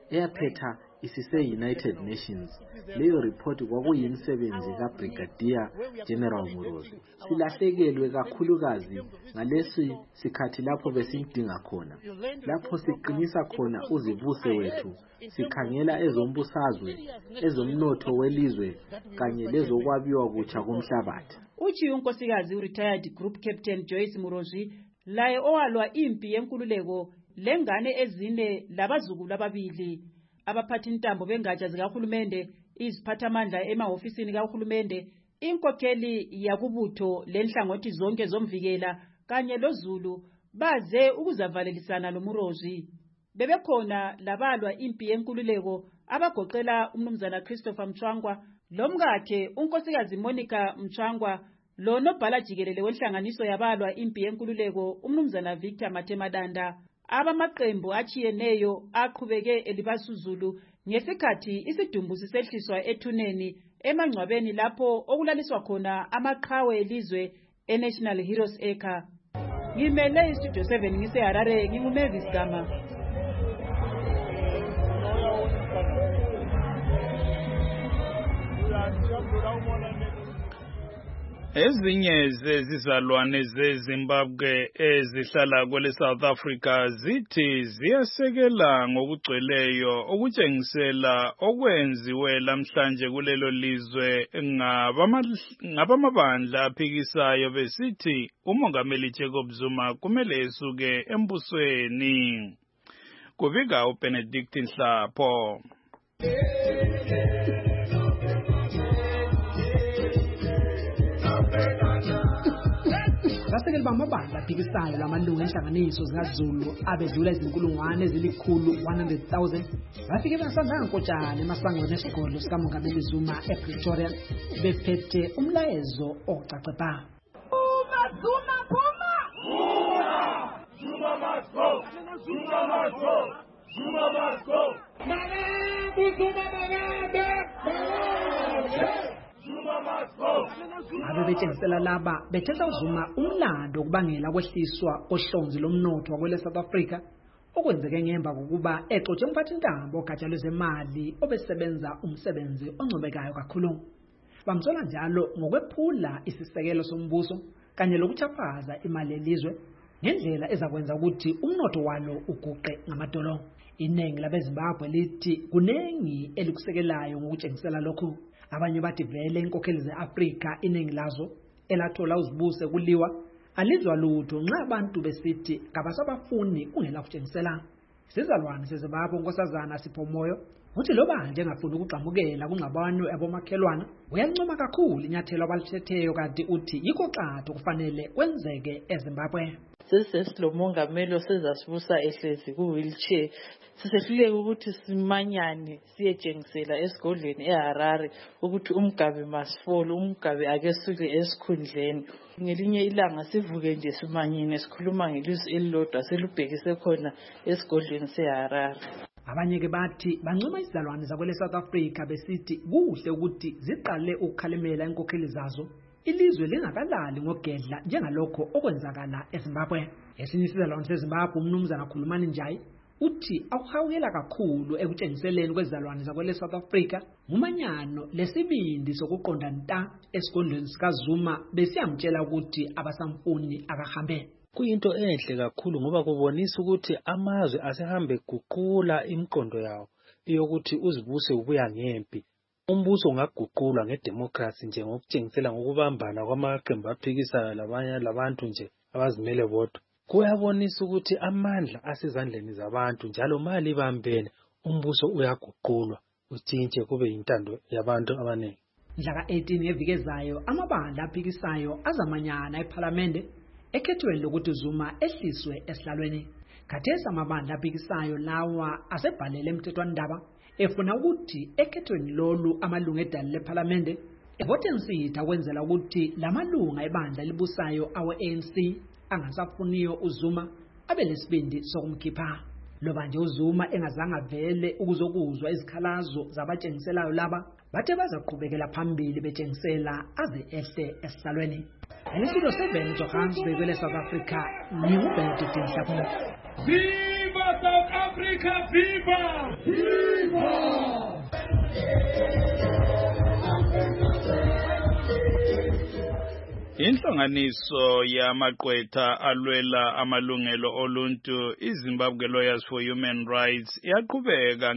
eyaphetha isise-United Nations. Leyo report kwakuyimisebenzi kaBrigadier General Murozi. Silahlekelwe kakhulukazi ngalesi sikhathi lapho besimdinga khona. Lapho siqinisa khona uzibuse wethu, sikhangela ezombusazwe, ezomnotho welizwe kanye lezokwabiwa kutsha komhlabathi. Uchi unkosikazi retired group captain Joyce Murozi laye owalwa impi yenkululeko lengane ezine labazukulu ababili. Abaphathi intambo bengatsha zikahulumende, iziphathamandla emahofisini kahulumende, inkokheli yakubutho lenhlangothi zonke zomvikela kanye loZulu baze ukuzavalelisana loMurozi. Bebekhona labalwa impi yenkululeko abagoqela umnumzana Christopher Mchwangwa, lomkakhe unkosikazi Monica Mchwangwa, lo nobhala jikelele wenhlanganiso yabalwa impi yenkululeko umnumzana Victor Matemadanda. Abamaqembu achiyeneyo aqhubeke elibasuzulu ngesikhathi isidumbu sisehliswa ethuneni emangcwabeni lapho okulaliswa khona amaqhawe elizwe eNational Heroes Acre. Ngimele iStudio 7 ngiseHarare, nginguMavis Gama. Ezinye zezizalwane zeZimbabwe ezihlala kwele South Africa zithi ziyasekela ngokugcweleyo okutshengisela okwenziwe lamhlanje kulelo lizwe ngabamabandla aphikisayo besithi uMongameli Jacob Zuma kumele esuke embusweni. Kubika uBenedict Nhlapho. Abasekeli bamabandla aphikisayo lamalungu enhlanganiso zikaZulu abedlula izinkulungwane ezili-100,000 bafike basandla nkotshana emasangweni esigodlo sikaMongameli Zuma ePretoria bephethe umlayezo ocace bha. Zuma phuma! Zuma must go! Zuma must go! Zuma must go! Abe betshengisela laba bethetha uZuma umlando okubangela kwehliswa kohlonzi lomnotho wakwele South Africa okwenzeke ngemva kokuba exotshe umphathi intambo ogatsha lwezemali obesebenza umsebenzi oncomekayo kakhulu. Bamthola njalo ngokwephula isisekelo sombuso kanye lokuchaphaza imali yelizwe ngendlela ezakwenza ukuthi umnotho walo uguqe ngamadolo. Inengi labeZimbabwe lithi kunengi elikusekelayo ngokutshengisela lokhu. Abanye bathi vele inkokheli ze-Afrika iningi lazo elathola uzibuse kuliwa alizwa lutho nxa abantu besithi kabasabafuni kungela kutshengisela. Sizalwane seZimbabwe unkosazana Sipho Moyo uthi loba nje engafuni ukugxamukela kungxabano yabomakhelwana uyancoma kakhulu inyathelo abalithetheyo kanti uthi yikho xathu kufanele kwenzeke eZimbabwe. Sesilomongameli osezasibusa ehlezi ku-wheelchair sisehluleke ukuthi simanyane siyetshengisela esigodlweni eHarare ukuthi umgabe masifole, umgabe akesuke esikhundleni. Ngelinye ilanga sivuke nje simanyene sikhuluma ngelizwi elilodwa selubhekise khona esigodlweni seHarare. Abanye ke bathi bancoma izizalwane zakwele South Africa besithi kuhle ukuthi ziqale ukukhalimela inkokheli zazo ilizwe lingakalali ngogedla njengalokho okwenzakala eZimbabwe. Esinye isizalwane seZimbabwe umnumzana Khulumani Njayi uthi akuhawukela kakhulu ekutshengiseleni kwezizalwane zakwele South Africa ngumanyano lesibindi sokuqonda nta esigodlweni sikaZuma besiyamtshela ukuthi abasamfuni akahambe. Kuyinto enhle kakhulu ngoba kubonisa ukuthi amazwe asehambe guqula imiqondo yawo yokuthi uzibuse ubuya ngempi. Umbuso ungaguqulwa ngedemocracy nje ngokutshengisela ngokubambana kwamaqembu aphikisayo labanye labantu nje abazimele bodwa. Kuyabonisa ukuthi amandla asezandleni zabantu njalo mali bambene umbuso uyaguqulwa utshintshe kube yintando yabantu abaningi. Mhla ka-18 yeviki ezayo amabandla aphikisayo azamanyana ePhalamende ekhethweni lokuthi Zuma ehliswe esihlalweni. Khathesi amabandla aphikisayo lawa asebhalele emthethwandaba efuna ukuthi ekhethweni lolu amalungu edali lePhalamende evote nsitha kwenzela ukuthi lamalunga ebandla libusayo awe-ANC angasafuniyo uZuma abe lesibindi sokumkhipha. Loba nje uZuma engazange vele ukuzokuzwa izikhalazo zabatshengiselayo laba bathe bazaqhubekela phambili betshengisela aze ehle esihlalweni. Estudio 7 Johannesburg kwele South Africa, nginguBenedict Nhlapho. Viva South Africa, viva! Viva! Inhlanganiso yamaqwetha alwela amalungelo oluntu iZimbabwe Lawyers for Human Rights yaqhubeka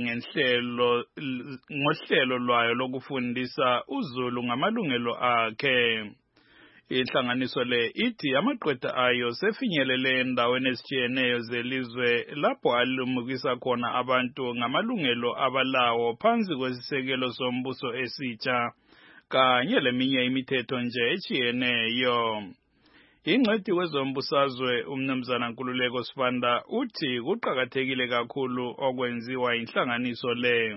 ngohlelo lwayo lokufundisa uZulu ngamalungelo akhe. Inhlanganiso le ithi amaqwetha ayo sefinyelele endaweni ezitshiyeneyo zelizwe lapho alumukisa khona abantu ngamalungelo abalawo phansi kwesisekelo sombuso esitsha kanye leminye imithetho nje etshiyeneyo. Ingcwethi wezombusazwe umnumzana Nkululeko Sibanda uthi kuqakathekile kakhulu okwenziwa inhlanganiso le.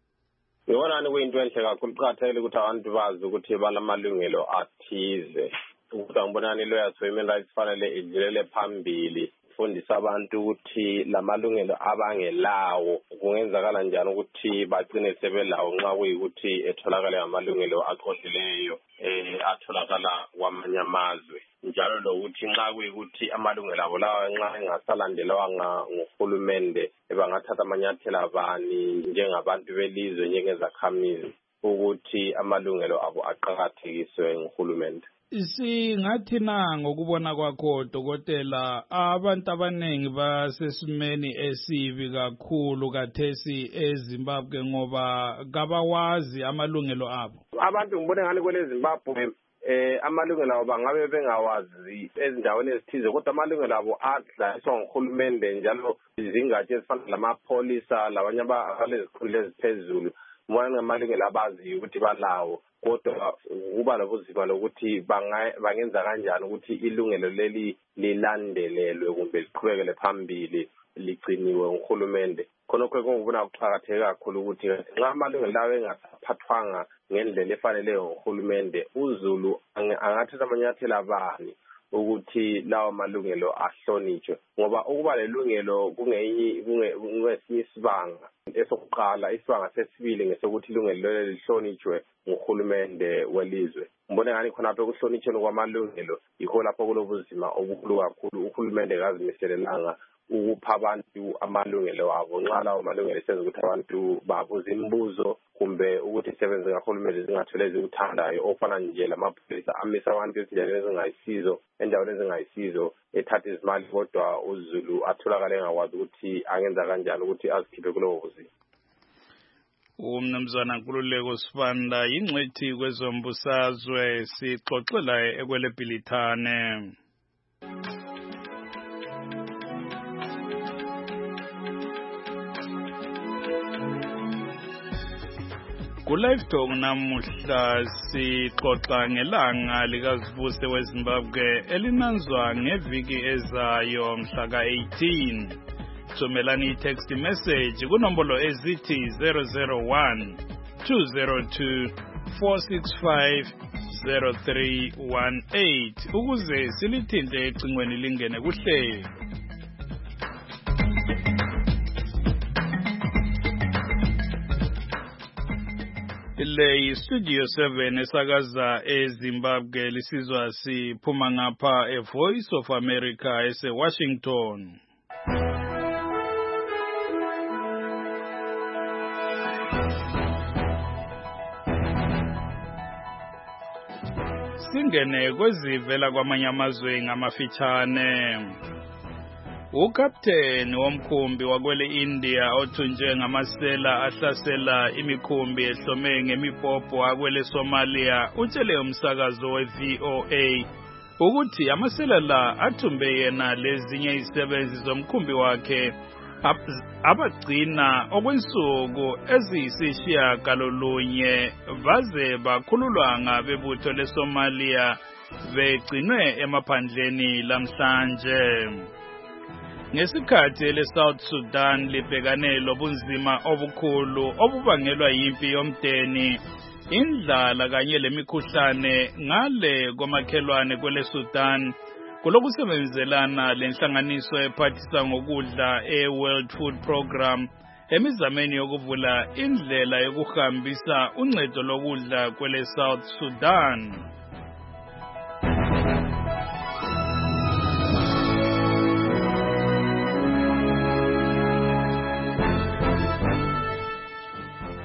Ngibona kuyinto enhle kakhulu, kuqakathekile ukuthi abantu bazi ukuthi balamalungelo athize. Ukuthi ngibonani Lawyers for Human Rights fanele idlulele phambili fundisa abantu ukuthi lamalungelo abangelawo kungenzakala njani ukuthi bagcine sebelawo nxa kuyikuthi etholakala amalungelo aqondileyo atholakala kwamanye amazwe, njalo lokuthi nxa kuyikuthi amalungelo abo lawa nxa engasalandelwanga nguhulumende bangathatha amanyathelo abani njengabantu belizwe njengezakhamizi ukuthi amalungelo abo aqhakathekiswe nguhulumende. Singathi na ngokubona kwakho dokotela abantu abanengi basesimeni esibi kakhulu kathesi eZimbabwe ngoba kabawazi amalungelo abo. Abantu ngibone ngani kwele Zimbabwe amalungelo abo bangabe bengawazi ezindaweni ezithize, kodwa amalungelo abo adlaliswa nguhulumende njalo izingatshe ezifana lamapholisa labanye abalezikhulu eziphezulu. Mwana amalungelo abazi ukuthi balawo, kodwa kuba lobuzima lokuthi bangenza kanjani ukuthi ilungelo leli lilandelelwe kumbe liqhubekele phambili ligciniwe nguhulumende. Khonokho kungubona kuqhakatheke kakhulu ukuthi nxa amalungelo lawo engasaphathwanga ngendlela efaneleyo nguhulumende, uZulu angathatha amanyathelo abani ukuthi lawo malungelo ahlonitshwe, ngoba ukuba lelungelo kungesinye isibanga esokuqala. Isibanga sesibili ngesokuthi ilungelo lelo lihlonitshwe nguhulumende welizwe. Ngibone ngani khonapho ukuhlonitshweni kwamalungelo yikho lapho kulobuzima obukhulu kakhulu. Uhulumende kazimiselelananga ukupha abantu amalungelo abo. Nxa lawo malungelo esenza ukuthi abantu babuze imibuzo kumbe ukuthi isebenze ngahulumende zingathole ezikuthandayo, ofana nje lamapholisa amisa abantu ezindaweni ezingayisizo, endaweni ezingayisizo, ethatha izimali kodwa uZulu atholakale engakwazi ukuthi angenza kanjani ukuthi azikhiphe kulowo buzima. Umnumzana Nkululeko Sibanda yingcwethi kwezombusazwe, sixoxela ekweleBhilithane. Ku-Live Talk namuhla sixoxa ngelanga likaZibuse weZimbabwe elinanzwa ngeviki ezayo mhla ka-18. Thumelani i-text message kunombolo ezithi 001 202 465 0318 ukuze silithinte ecingweni lingene kuhlelo. Le Studio 7 esakaza eZimbabwe lisizwa siphuma ngapha eVoice of America eseWashington. Singene kwezivela kwamanye amazwe ngamafitshane. Ukapteni womkhumbi wakwele India othunjwe ngamasela ahlasela imikhumbi ehlome ngemibhobho akwele Somalia utshele umsakazo weVOA ukuthi amasela la athumbe yena lezinye izisebenzi zomkhumbi wakhe abagcina okwensuku eziyisishiyagalolunye baze bakhululwa ngabebutho leSomalia begcinwe emaphandleni lamhlanje. Ngesikhathi leSouth Sudan libhekane lobunzima obukhulu obubangelwa yimpi yomdeni, indlala kanye lemikhuhlane ngale komakhelwane kwele Sudan, kulokusebenzelana lenhlanganiso ephathisa ngokudla eWorld Food Program emizameni yokuvula indlela yokuhambisa uncedo lokudla kwele South Sudan.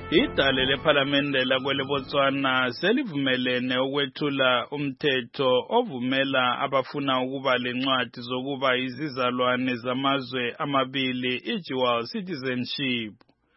Idale lephalamende lakwele Botswana selivumelene ukwethula umthetho ovumela abafuna ukuba lencwadi zokuba izizalwane zamazwe amabili i-dual citizenship.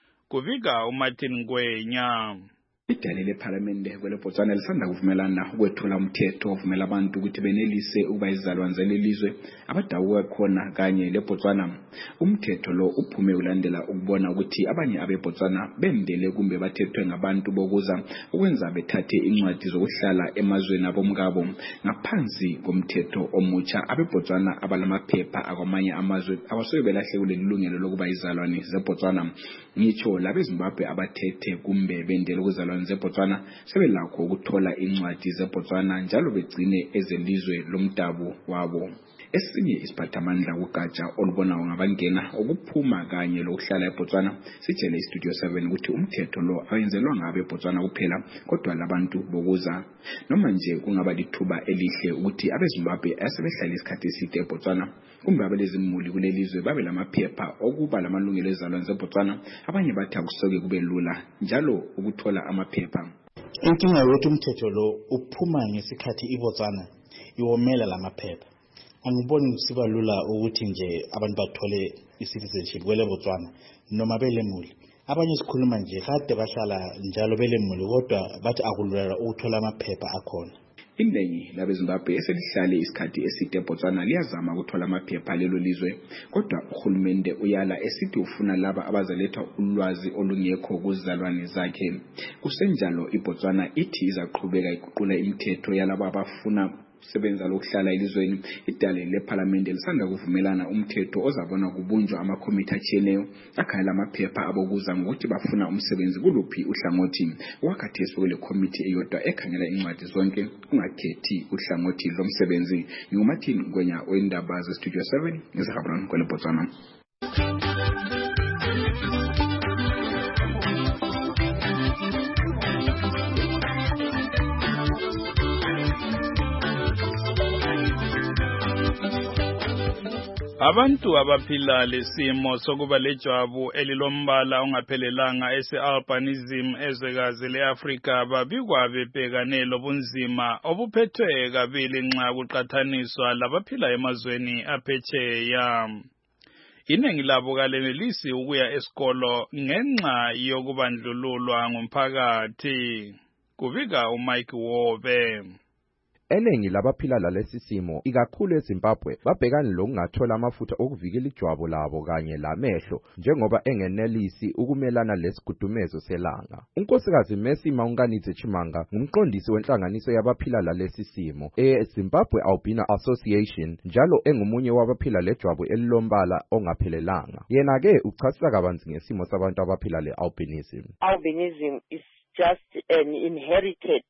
Kuvika uMartin Ngwenya. Idale lephalamende kwele Botswana lisanda kuvumelana ukwethula umthetho ovumela abantu ukuthi benelise ukuba izizalwane zelizwe abadawuka khona kanye leBotswana. Umthetho lo uphume ulandela ukubona ukuthi abanye abeBotswana bendele kumbe bathethwe ngabantu bokuza ukwenza bethathe incwadi zokuhlala emazweni abomngabo. Ngaphansi komthetho omutsha abeBotswana abalamaphepha akwamanye amazwe abasoke belahle kuleli lungelo lokuba izizalwane zeBotswana. Ngitsho labeZimbabwe abathethe kumbe bendele ukuzalwa zeBotswana sebelakho ukuthola incwadi zeBotswana njalo begcine ezelizwe lomdabu wabo. Esinye isiphathamandla kugatsha olubonayo ngabangena ukuphuma kanye lokuhlala eBotswana sitshele iStudio 7 ukuthi umthetho lo awenzelwa ngabe eBotswana kuphela kodwa labantu bokuza. Noma nje kungaba lithuba elihle ukuthi abeZimbabwe asebehlala isikhathi eside eBotswana kumbe abelezimuli kulelizwe babe lamaphepha okuba lamalungelo ezizalwane zeBotswana, abanye bathi akusoke kube lula njalo ukuthola amaphepha. Inkinga yokuthi umthetho lo uphuma ngesikhathi iBotswana iwomela lamaphepha. Angiboni kusiba lula ukuthi nje abantu bathole i-citizenship kwele Botswana noma belemuli. Abanye sikhuluma nje kade bahlala njalo belemuli kodwa bathi akulula ukuthola amaphepha akhona. Iningi labeZimbabwe eselihlale isikhathi eside eBotswana liyazama ukuthola amaphepha lelo lizwe kodwa uhulumende uyala esithi ufuna laba abazaletha ulwazi olungekho kuzizalwane zakhe. Kusenjalo iBotswana ithi izaqhubeka iguqula imithetho yalabo abafuna sebenza lokuhlala elizweni. Idale lephalamende lisanda kuvumelana umthetho ozabona kubunjwa amakomiti atshiyeneyo akhayela amaphepha abokuza ngokuthi bafuna umsebenzi kuluphi uhlangothi. Wakhathesi kwele komiti eyodwa ekhangela incwadi zonke ungakhethi uhlangothi lomsebenzi. NguMartin Ngwenya oindaba zeStudio 7 ngeZahabran kwele Botswana. Abantu abaphila lesimo sokuba lejwabu elilombala ongaphelelanga ese-albinism ezwekazi le-Afrika babikwa bebhekane lobunzima obuphethwe kabili nxa kuqathaniswa labaphila emazweni aphetsheya. Iningi labo kalenelisi ukuya esikolo ngenxa yokubandlululwa ngumphakathi. Kuvika uMike Wobe. Eningi labaphila lalesi simo ikakhulu eZimbabwe babhekana lokungathola amafutha okuvikela ijwabu labo kanye lamehlo njengoba engenelisi ukumelana lesigudumezo selanga. Unkosikazi Mercy Maunganidze Chimanga ngumqondisi wenhlanganiso yabaphila lalesi simo eZimbabwe Albino Association njalo engumunye wabaphila lejwabu elilombala ongaphelelanga. Yena ke uchasisa kabanzi ngesimo sabantu abaphila le-albinism. Albinism is just an inherited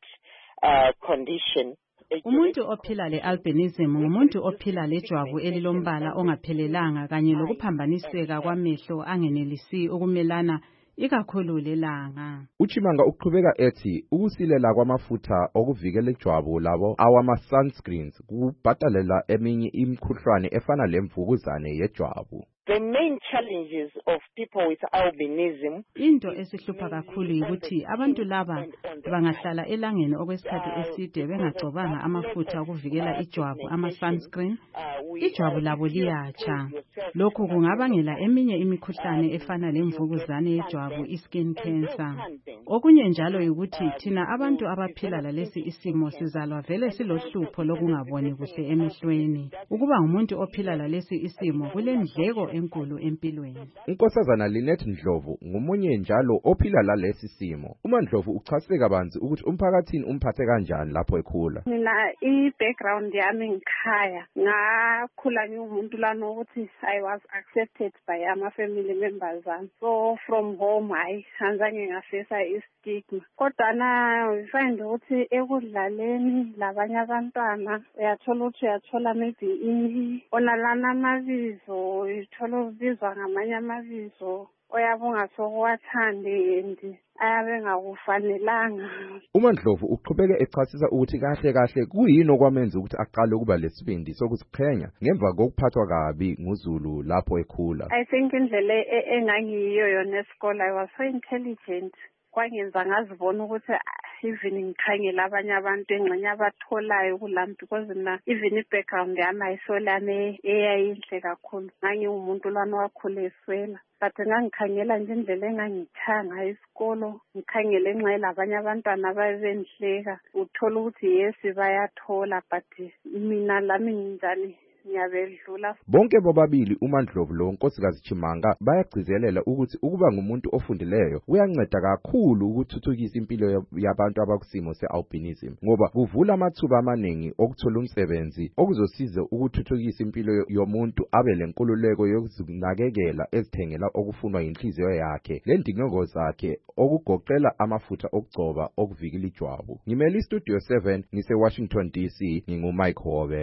condition. Umuntu ophila le-albinism ngumuntu ophila lejwabu elilombala ongaphelelanga kanye lokuphambaniseka kwamehlo angenelisi ukumelana ikakhulu lelanga. Uchimanga uqhubeka ethi ukusilela kwamafutha okuvikela ijwabu labo awama-sunscreens kubhatalela eminye imikhuhlane efana lemvukuzane yejwabu. The main challenges of people with albinism, into esihlupha kakhulu ukuthi abantu laba bangahlala elangeni okwesikhathi eside bengagcobanga amafutha okuvikela ijwabu ama-sunscreen, ijwabu labo liyatsha. Lokhu kungabangela eminye imikhuhlane efana lemvukuzane yejwabu, i-skin cancer. Okunye njalo ukuthi thina abantu abaphila lalesi isimo sizalwa vele silohlupho lokungaboni kuhle emehlweni. Ukuba ngumuntu ophila lalesi isimo kulendleko enkulu empilweni. Unkosazana Linet Ndlovu ngumunye njalo ophila lalesi simo. Ndlovu uchasise kabanzi ukuthi umphakathini umphathe kanjani lapho ekhula. Mina i-background yami ngikhaya ngakhula ngiwumuntu lana ukuthi I was accepted by ama-family members ami. So from home angizange ngafesa istigma. Kodwa na find ukuthi ekudlaleni labanye abantwana uyathola maybe onalana amabizo uyithola ubizwa ngamanye amabizo oyabunga sokuwathande and ayabe ngakufanelanga. Ndlovu uqhubeke echasisa ukuthi kahle kuyini okwamenza ukuthi aqale ukuba lesibindi sokuziqhenya ngemva kokuphathwa kabi nguZulu lapho ekhula. I think indlela engangiyiyo yona esikole I was so intelligent kwangenza ngazibona ukuthi even ngikhangela abanye abantu engxenye abatholayo kulami because mina even i-background yami ayisolane eyayinhle kakhulu. Ngangiwumuntu lwana wakhula eswela. But ngangikhangela nje indlela engangithanga isikolo, ngikhangela enxa labanye abantwana ababenhleka. Uthola ukuthi yes bayathola but mina lami njani ngiyabedlula. Bonke bobabili uMandlovu lo Nkosikazi Chimanga bayagcizelela ukuthi ukuba ngumuntu ofundileyo uyanceda kakhulu ukuthuthukisa impilo yabantu abakusimo sealbinism ngoba kuvula amathuba amaningi okuthola umsebenzi okuzosiza ukuthuthukisa impilo yomuntu abe lenkululeko yokuzinakekela ezithengela okufunwa inhliziyo yakhe lendingeko zakhe okugoqela amafutha okugcoba okuvikela ijwabu. Ngimele iStudio 7 ngise Washington DC nginguMike Hobe.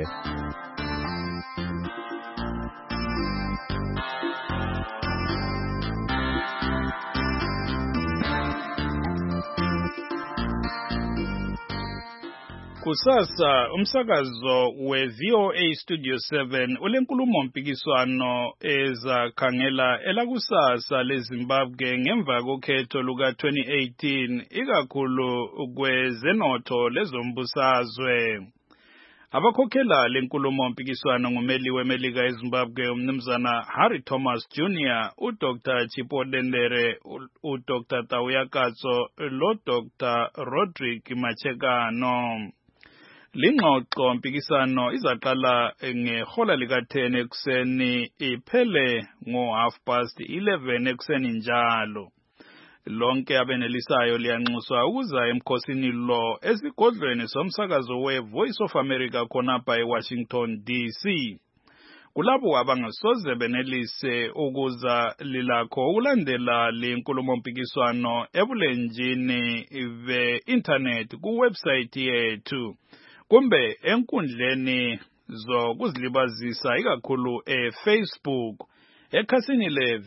Kusasa umsakazo we-VOA Studio 7 ulenkulumo mpikiswano ezakhangela elakusasa leZimbabwe ngemva kokhetho luka-2018 ikakhulu kwezenotho lezombusazwe. Abakhokhela lenkulumo mpikiswano ngumeli weMelika eZimbabwe umnumzana Harry Thomas Jr., uDr. Chipodendere, uDr. Tauya Katso, loDr. Roderick Machekano. Lingxoxo mpikisano izaqala ngehola lika-10 ekuseni iphele ngo-11:30 ekuseni njalo. Lonke abenelisayo liyanxuswa ukuza emkhosini lo esigodlweni somsakazo we-Voice of America khonapha eWashington DC. Kulabo abangasoze benelise ukuza lilakho ukulandela lenkulumo mpikiswano ebulenjini be-internet kuwebsite yethu. Kumbe enkundleni zokuzilibazisa ikakhulu eFacebook ekhasini le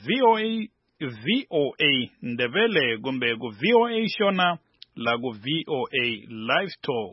VOA Ndebele kumbe ku VOA Shona la ku VOA Live Talk.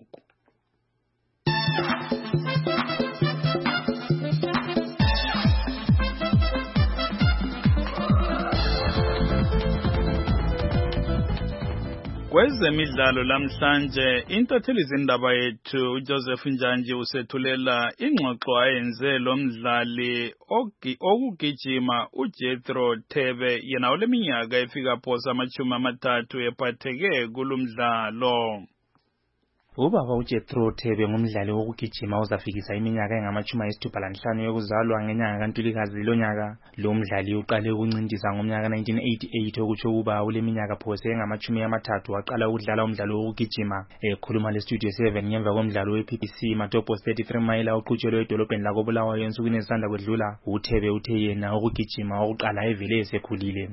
Kwezemidlalo lamhlanje intatheli zindaba yethu uJoseph Njanji usethulela ingxoxo ayenze lo mdlali okugijima uJethro Thebe yena oleminyaka efika phosa 30 ephatheke kulumdlalo. Ubaba uJethro Thebe ngumdlali wokugijima ozafikisa iminyaka engama-65 yokuzalwa ngenyanga kaNtulikazi lonyaka. Lo mdlali uqale ukuncindisa ngomnyaka 1988 okutsho ukuba uleminyaka phose engama-30 waqala ukudlala umdlalo wokugijima. Ekhuluma leStudio 7 ngemva komdlalo wePPC Matopos 33 mile oqhutshelwe edolobheni lakoBulawayo ensukwini ezisanda kwedlula, uThebe uthe yena ukugijima oqala evele esekhulile.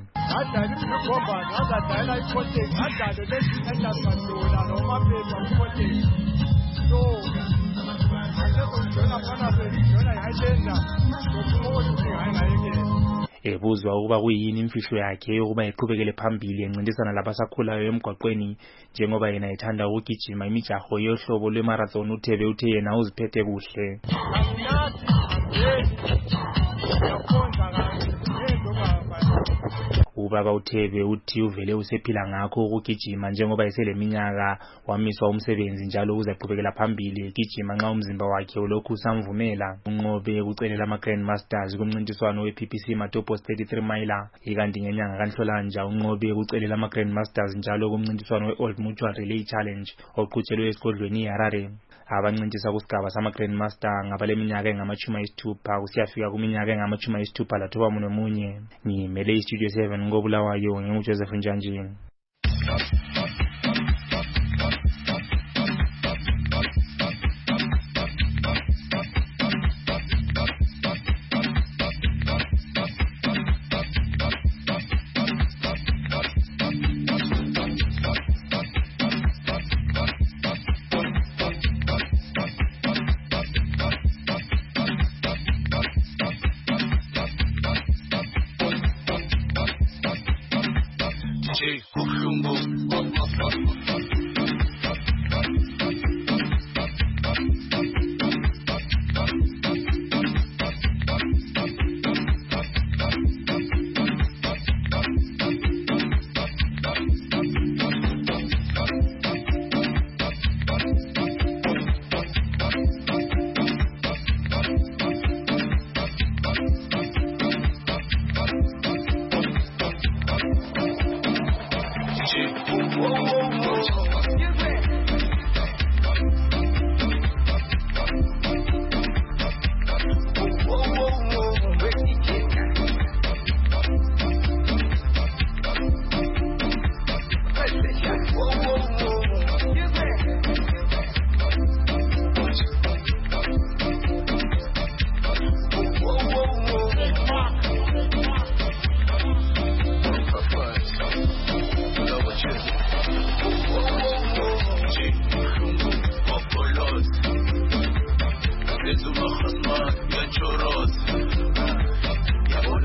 Ebuzwa ukuba kuyini imfihlo yakhe yokuba eqhubekele phambili encintisana labasakhulayo emgwaqweni njengoba yena ethanda ukugijima imijaho yohlobo lwemarathon, uThebe uthe yena uziphethe kuhle. Ubaba uThebe uthi uvele usephila ngakho ukugijima njengoba eseleminyaka wamiswa umsebenzi njalo uzaqhubekela phambili egijima nxa umzimba wakhe ulokhu usamvumela. Unqobe ukucelela ama-Grand Masters kumncintiswano wePPC Matopos 33 mile, ikanti ngenyanga kaNhlolanja unqobe ukucelela ama-Grand Masters njalo kumncintiswano we-Old Mutual Relay Challenge oqhutshelwe esigodlweni iHarare. Abancintisa kusigaba sama-Grand Master ngabaleminyaka engama-60 kusiyafika kuminyaka engama-61. Ngimele iStudio 7 ngoBulawayo nginguJoseph Njanji.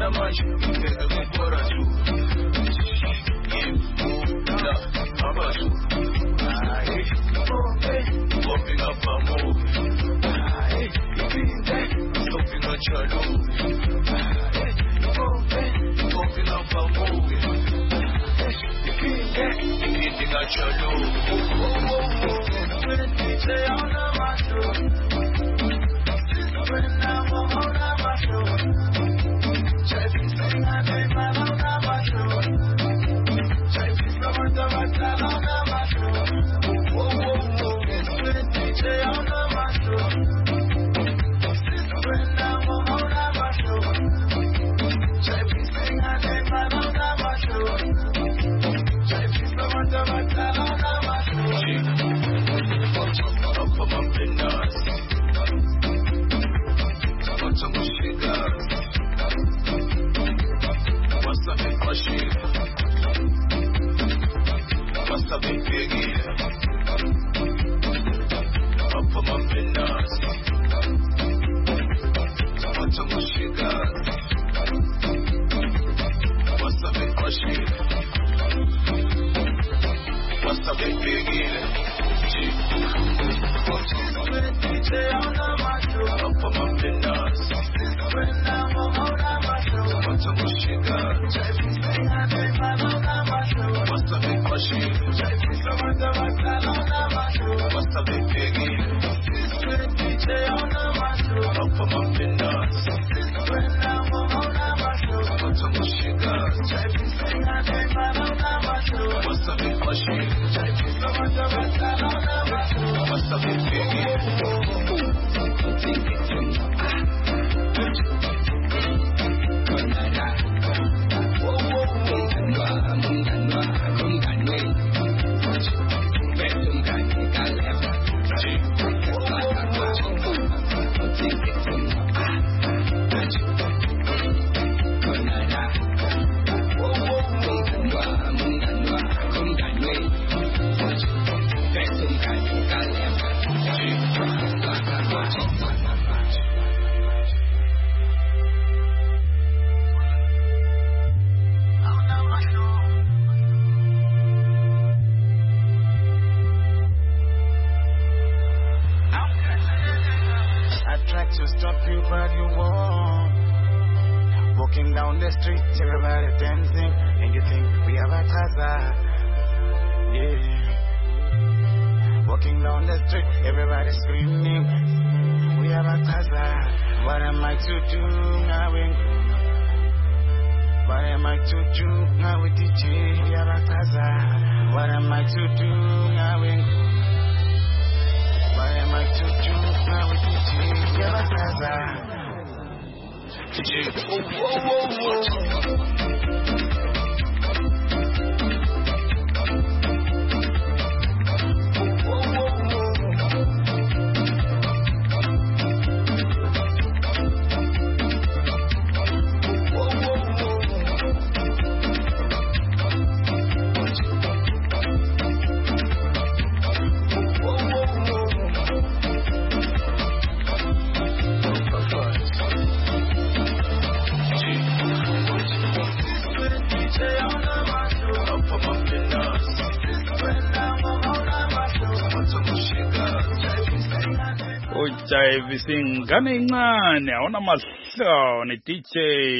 Visingane incane awona mahloni DJ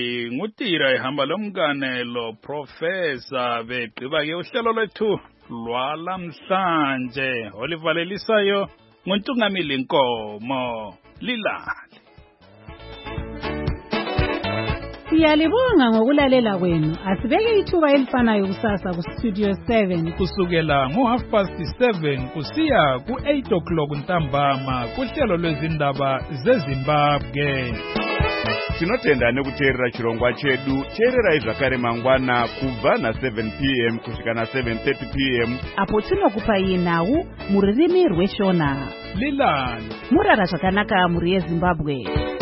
ngutira ihamba lomngane lo professor begqiba ke uhlelo lwethu lwalamhlanje olivalelisayo nguntungamili Nkomo Lilali. Siyalibonga ngokulalela kwenu. Asibeke ithuba elifanayo kusasa ku Studio 7 kusukela ngo7:30 kusiya ku8 ntambama kuhlelo lwezindaba zeZimbabwe. Tinotenda nekuteerera chirongwa chedu. Teererai zvakare mangwana kubva na7 p.m. kusvika na7:30 p.m. apo tinokupai nhau mururimi rweShona. Lilali murara zvakanaka muri yeZimbabwe.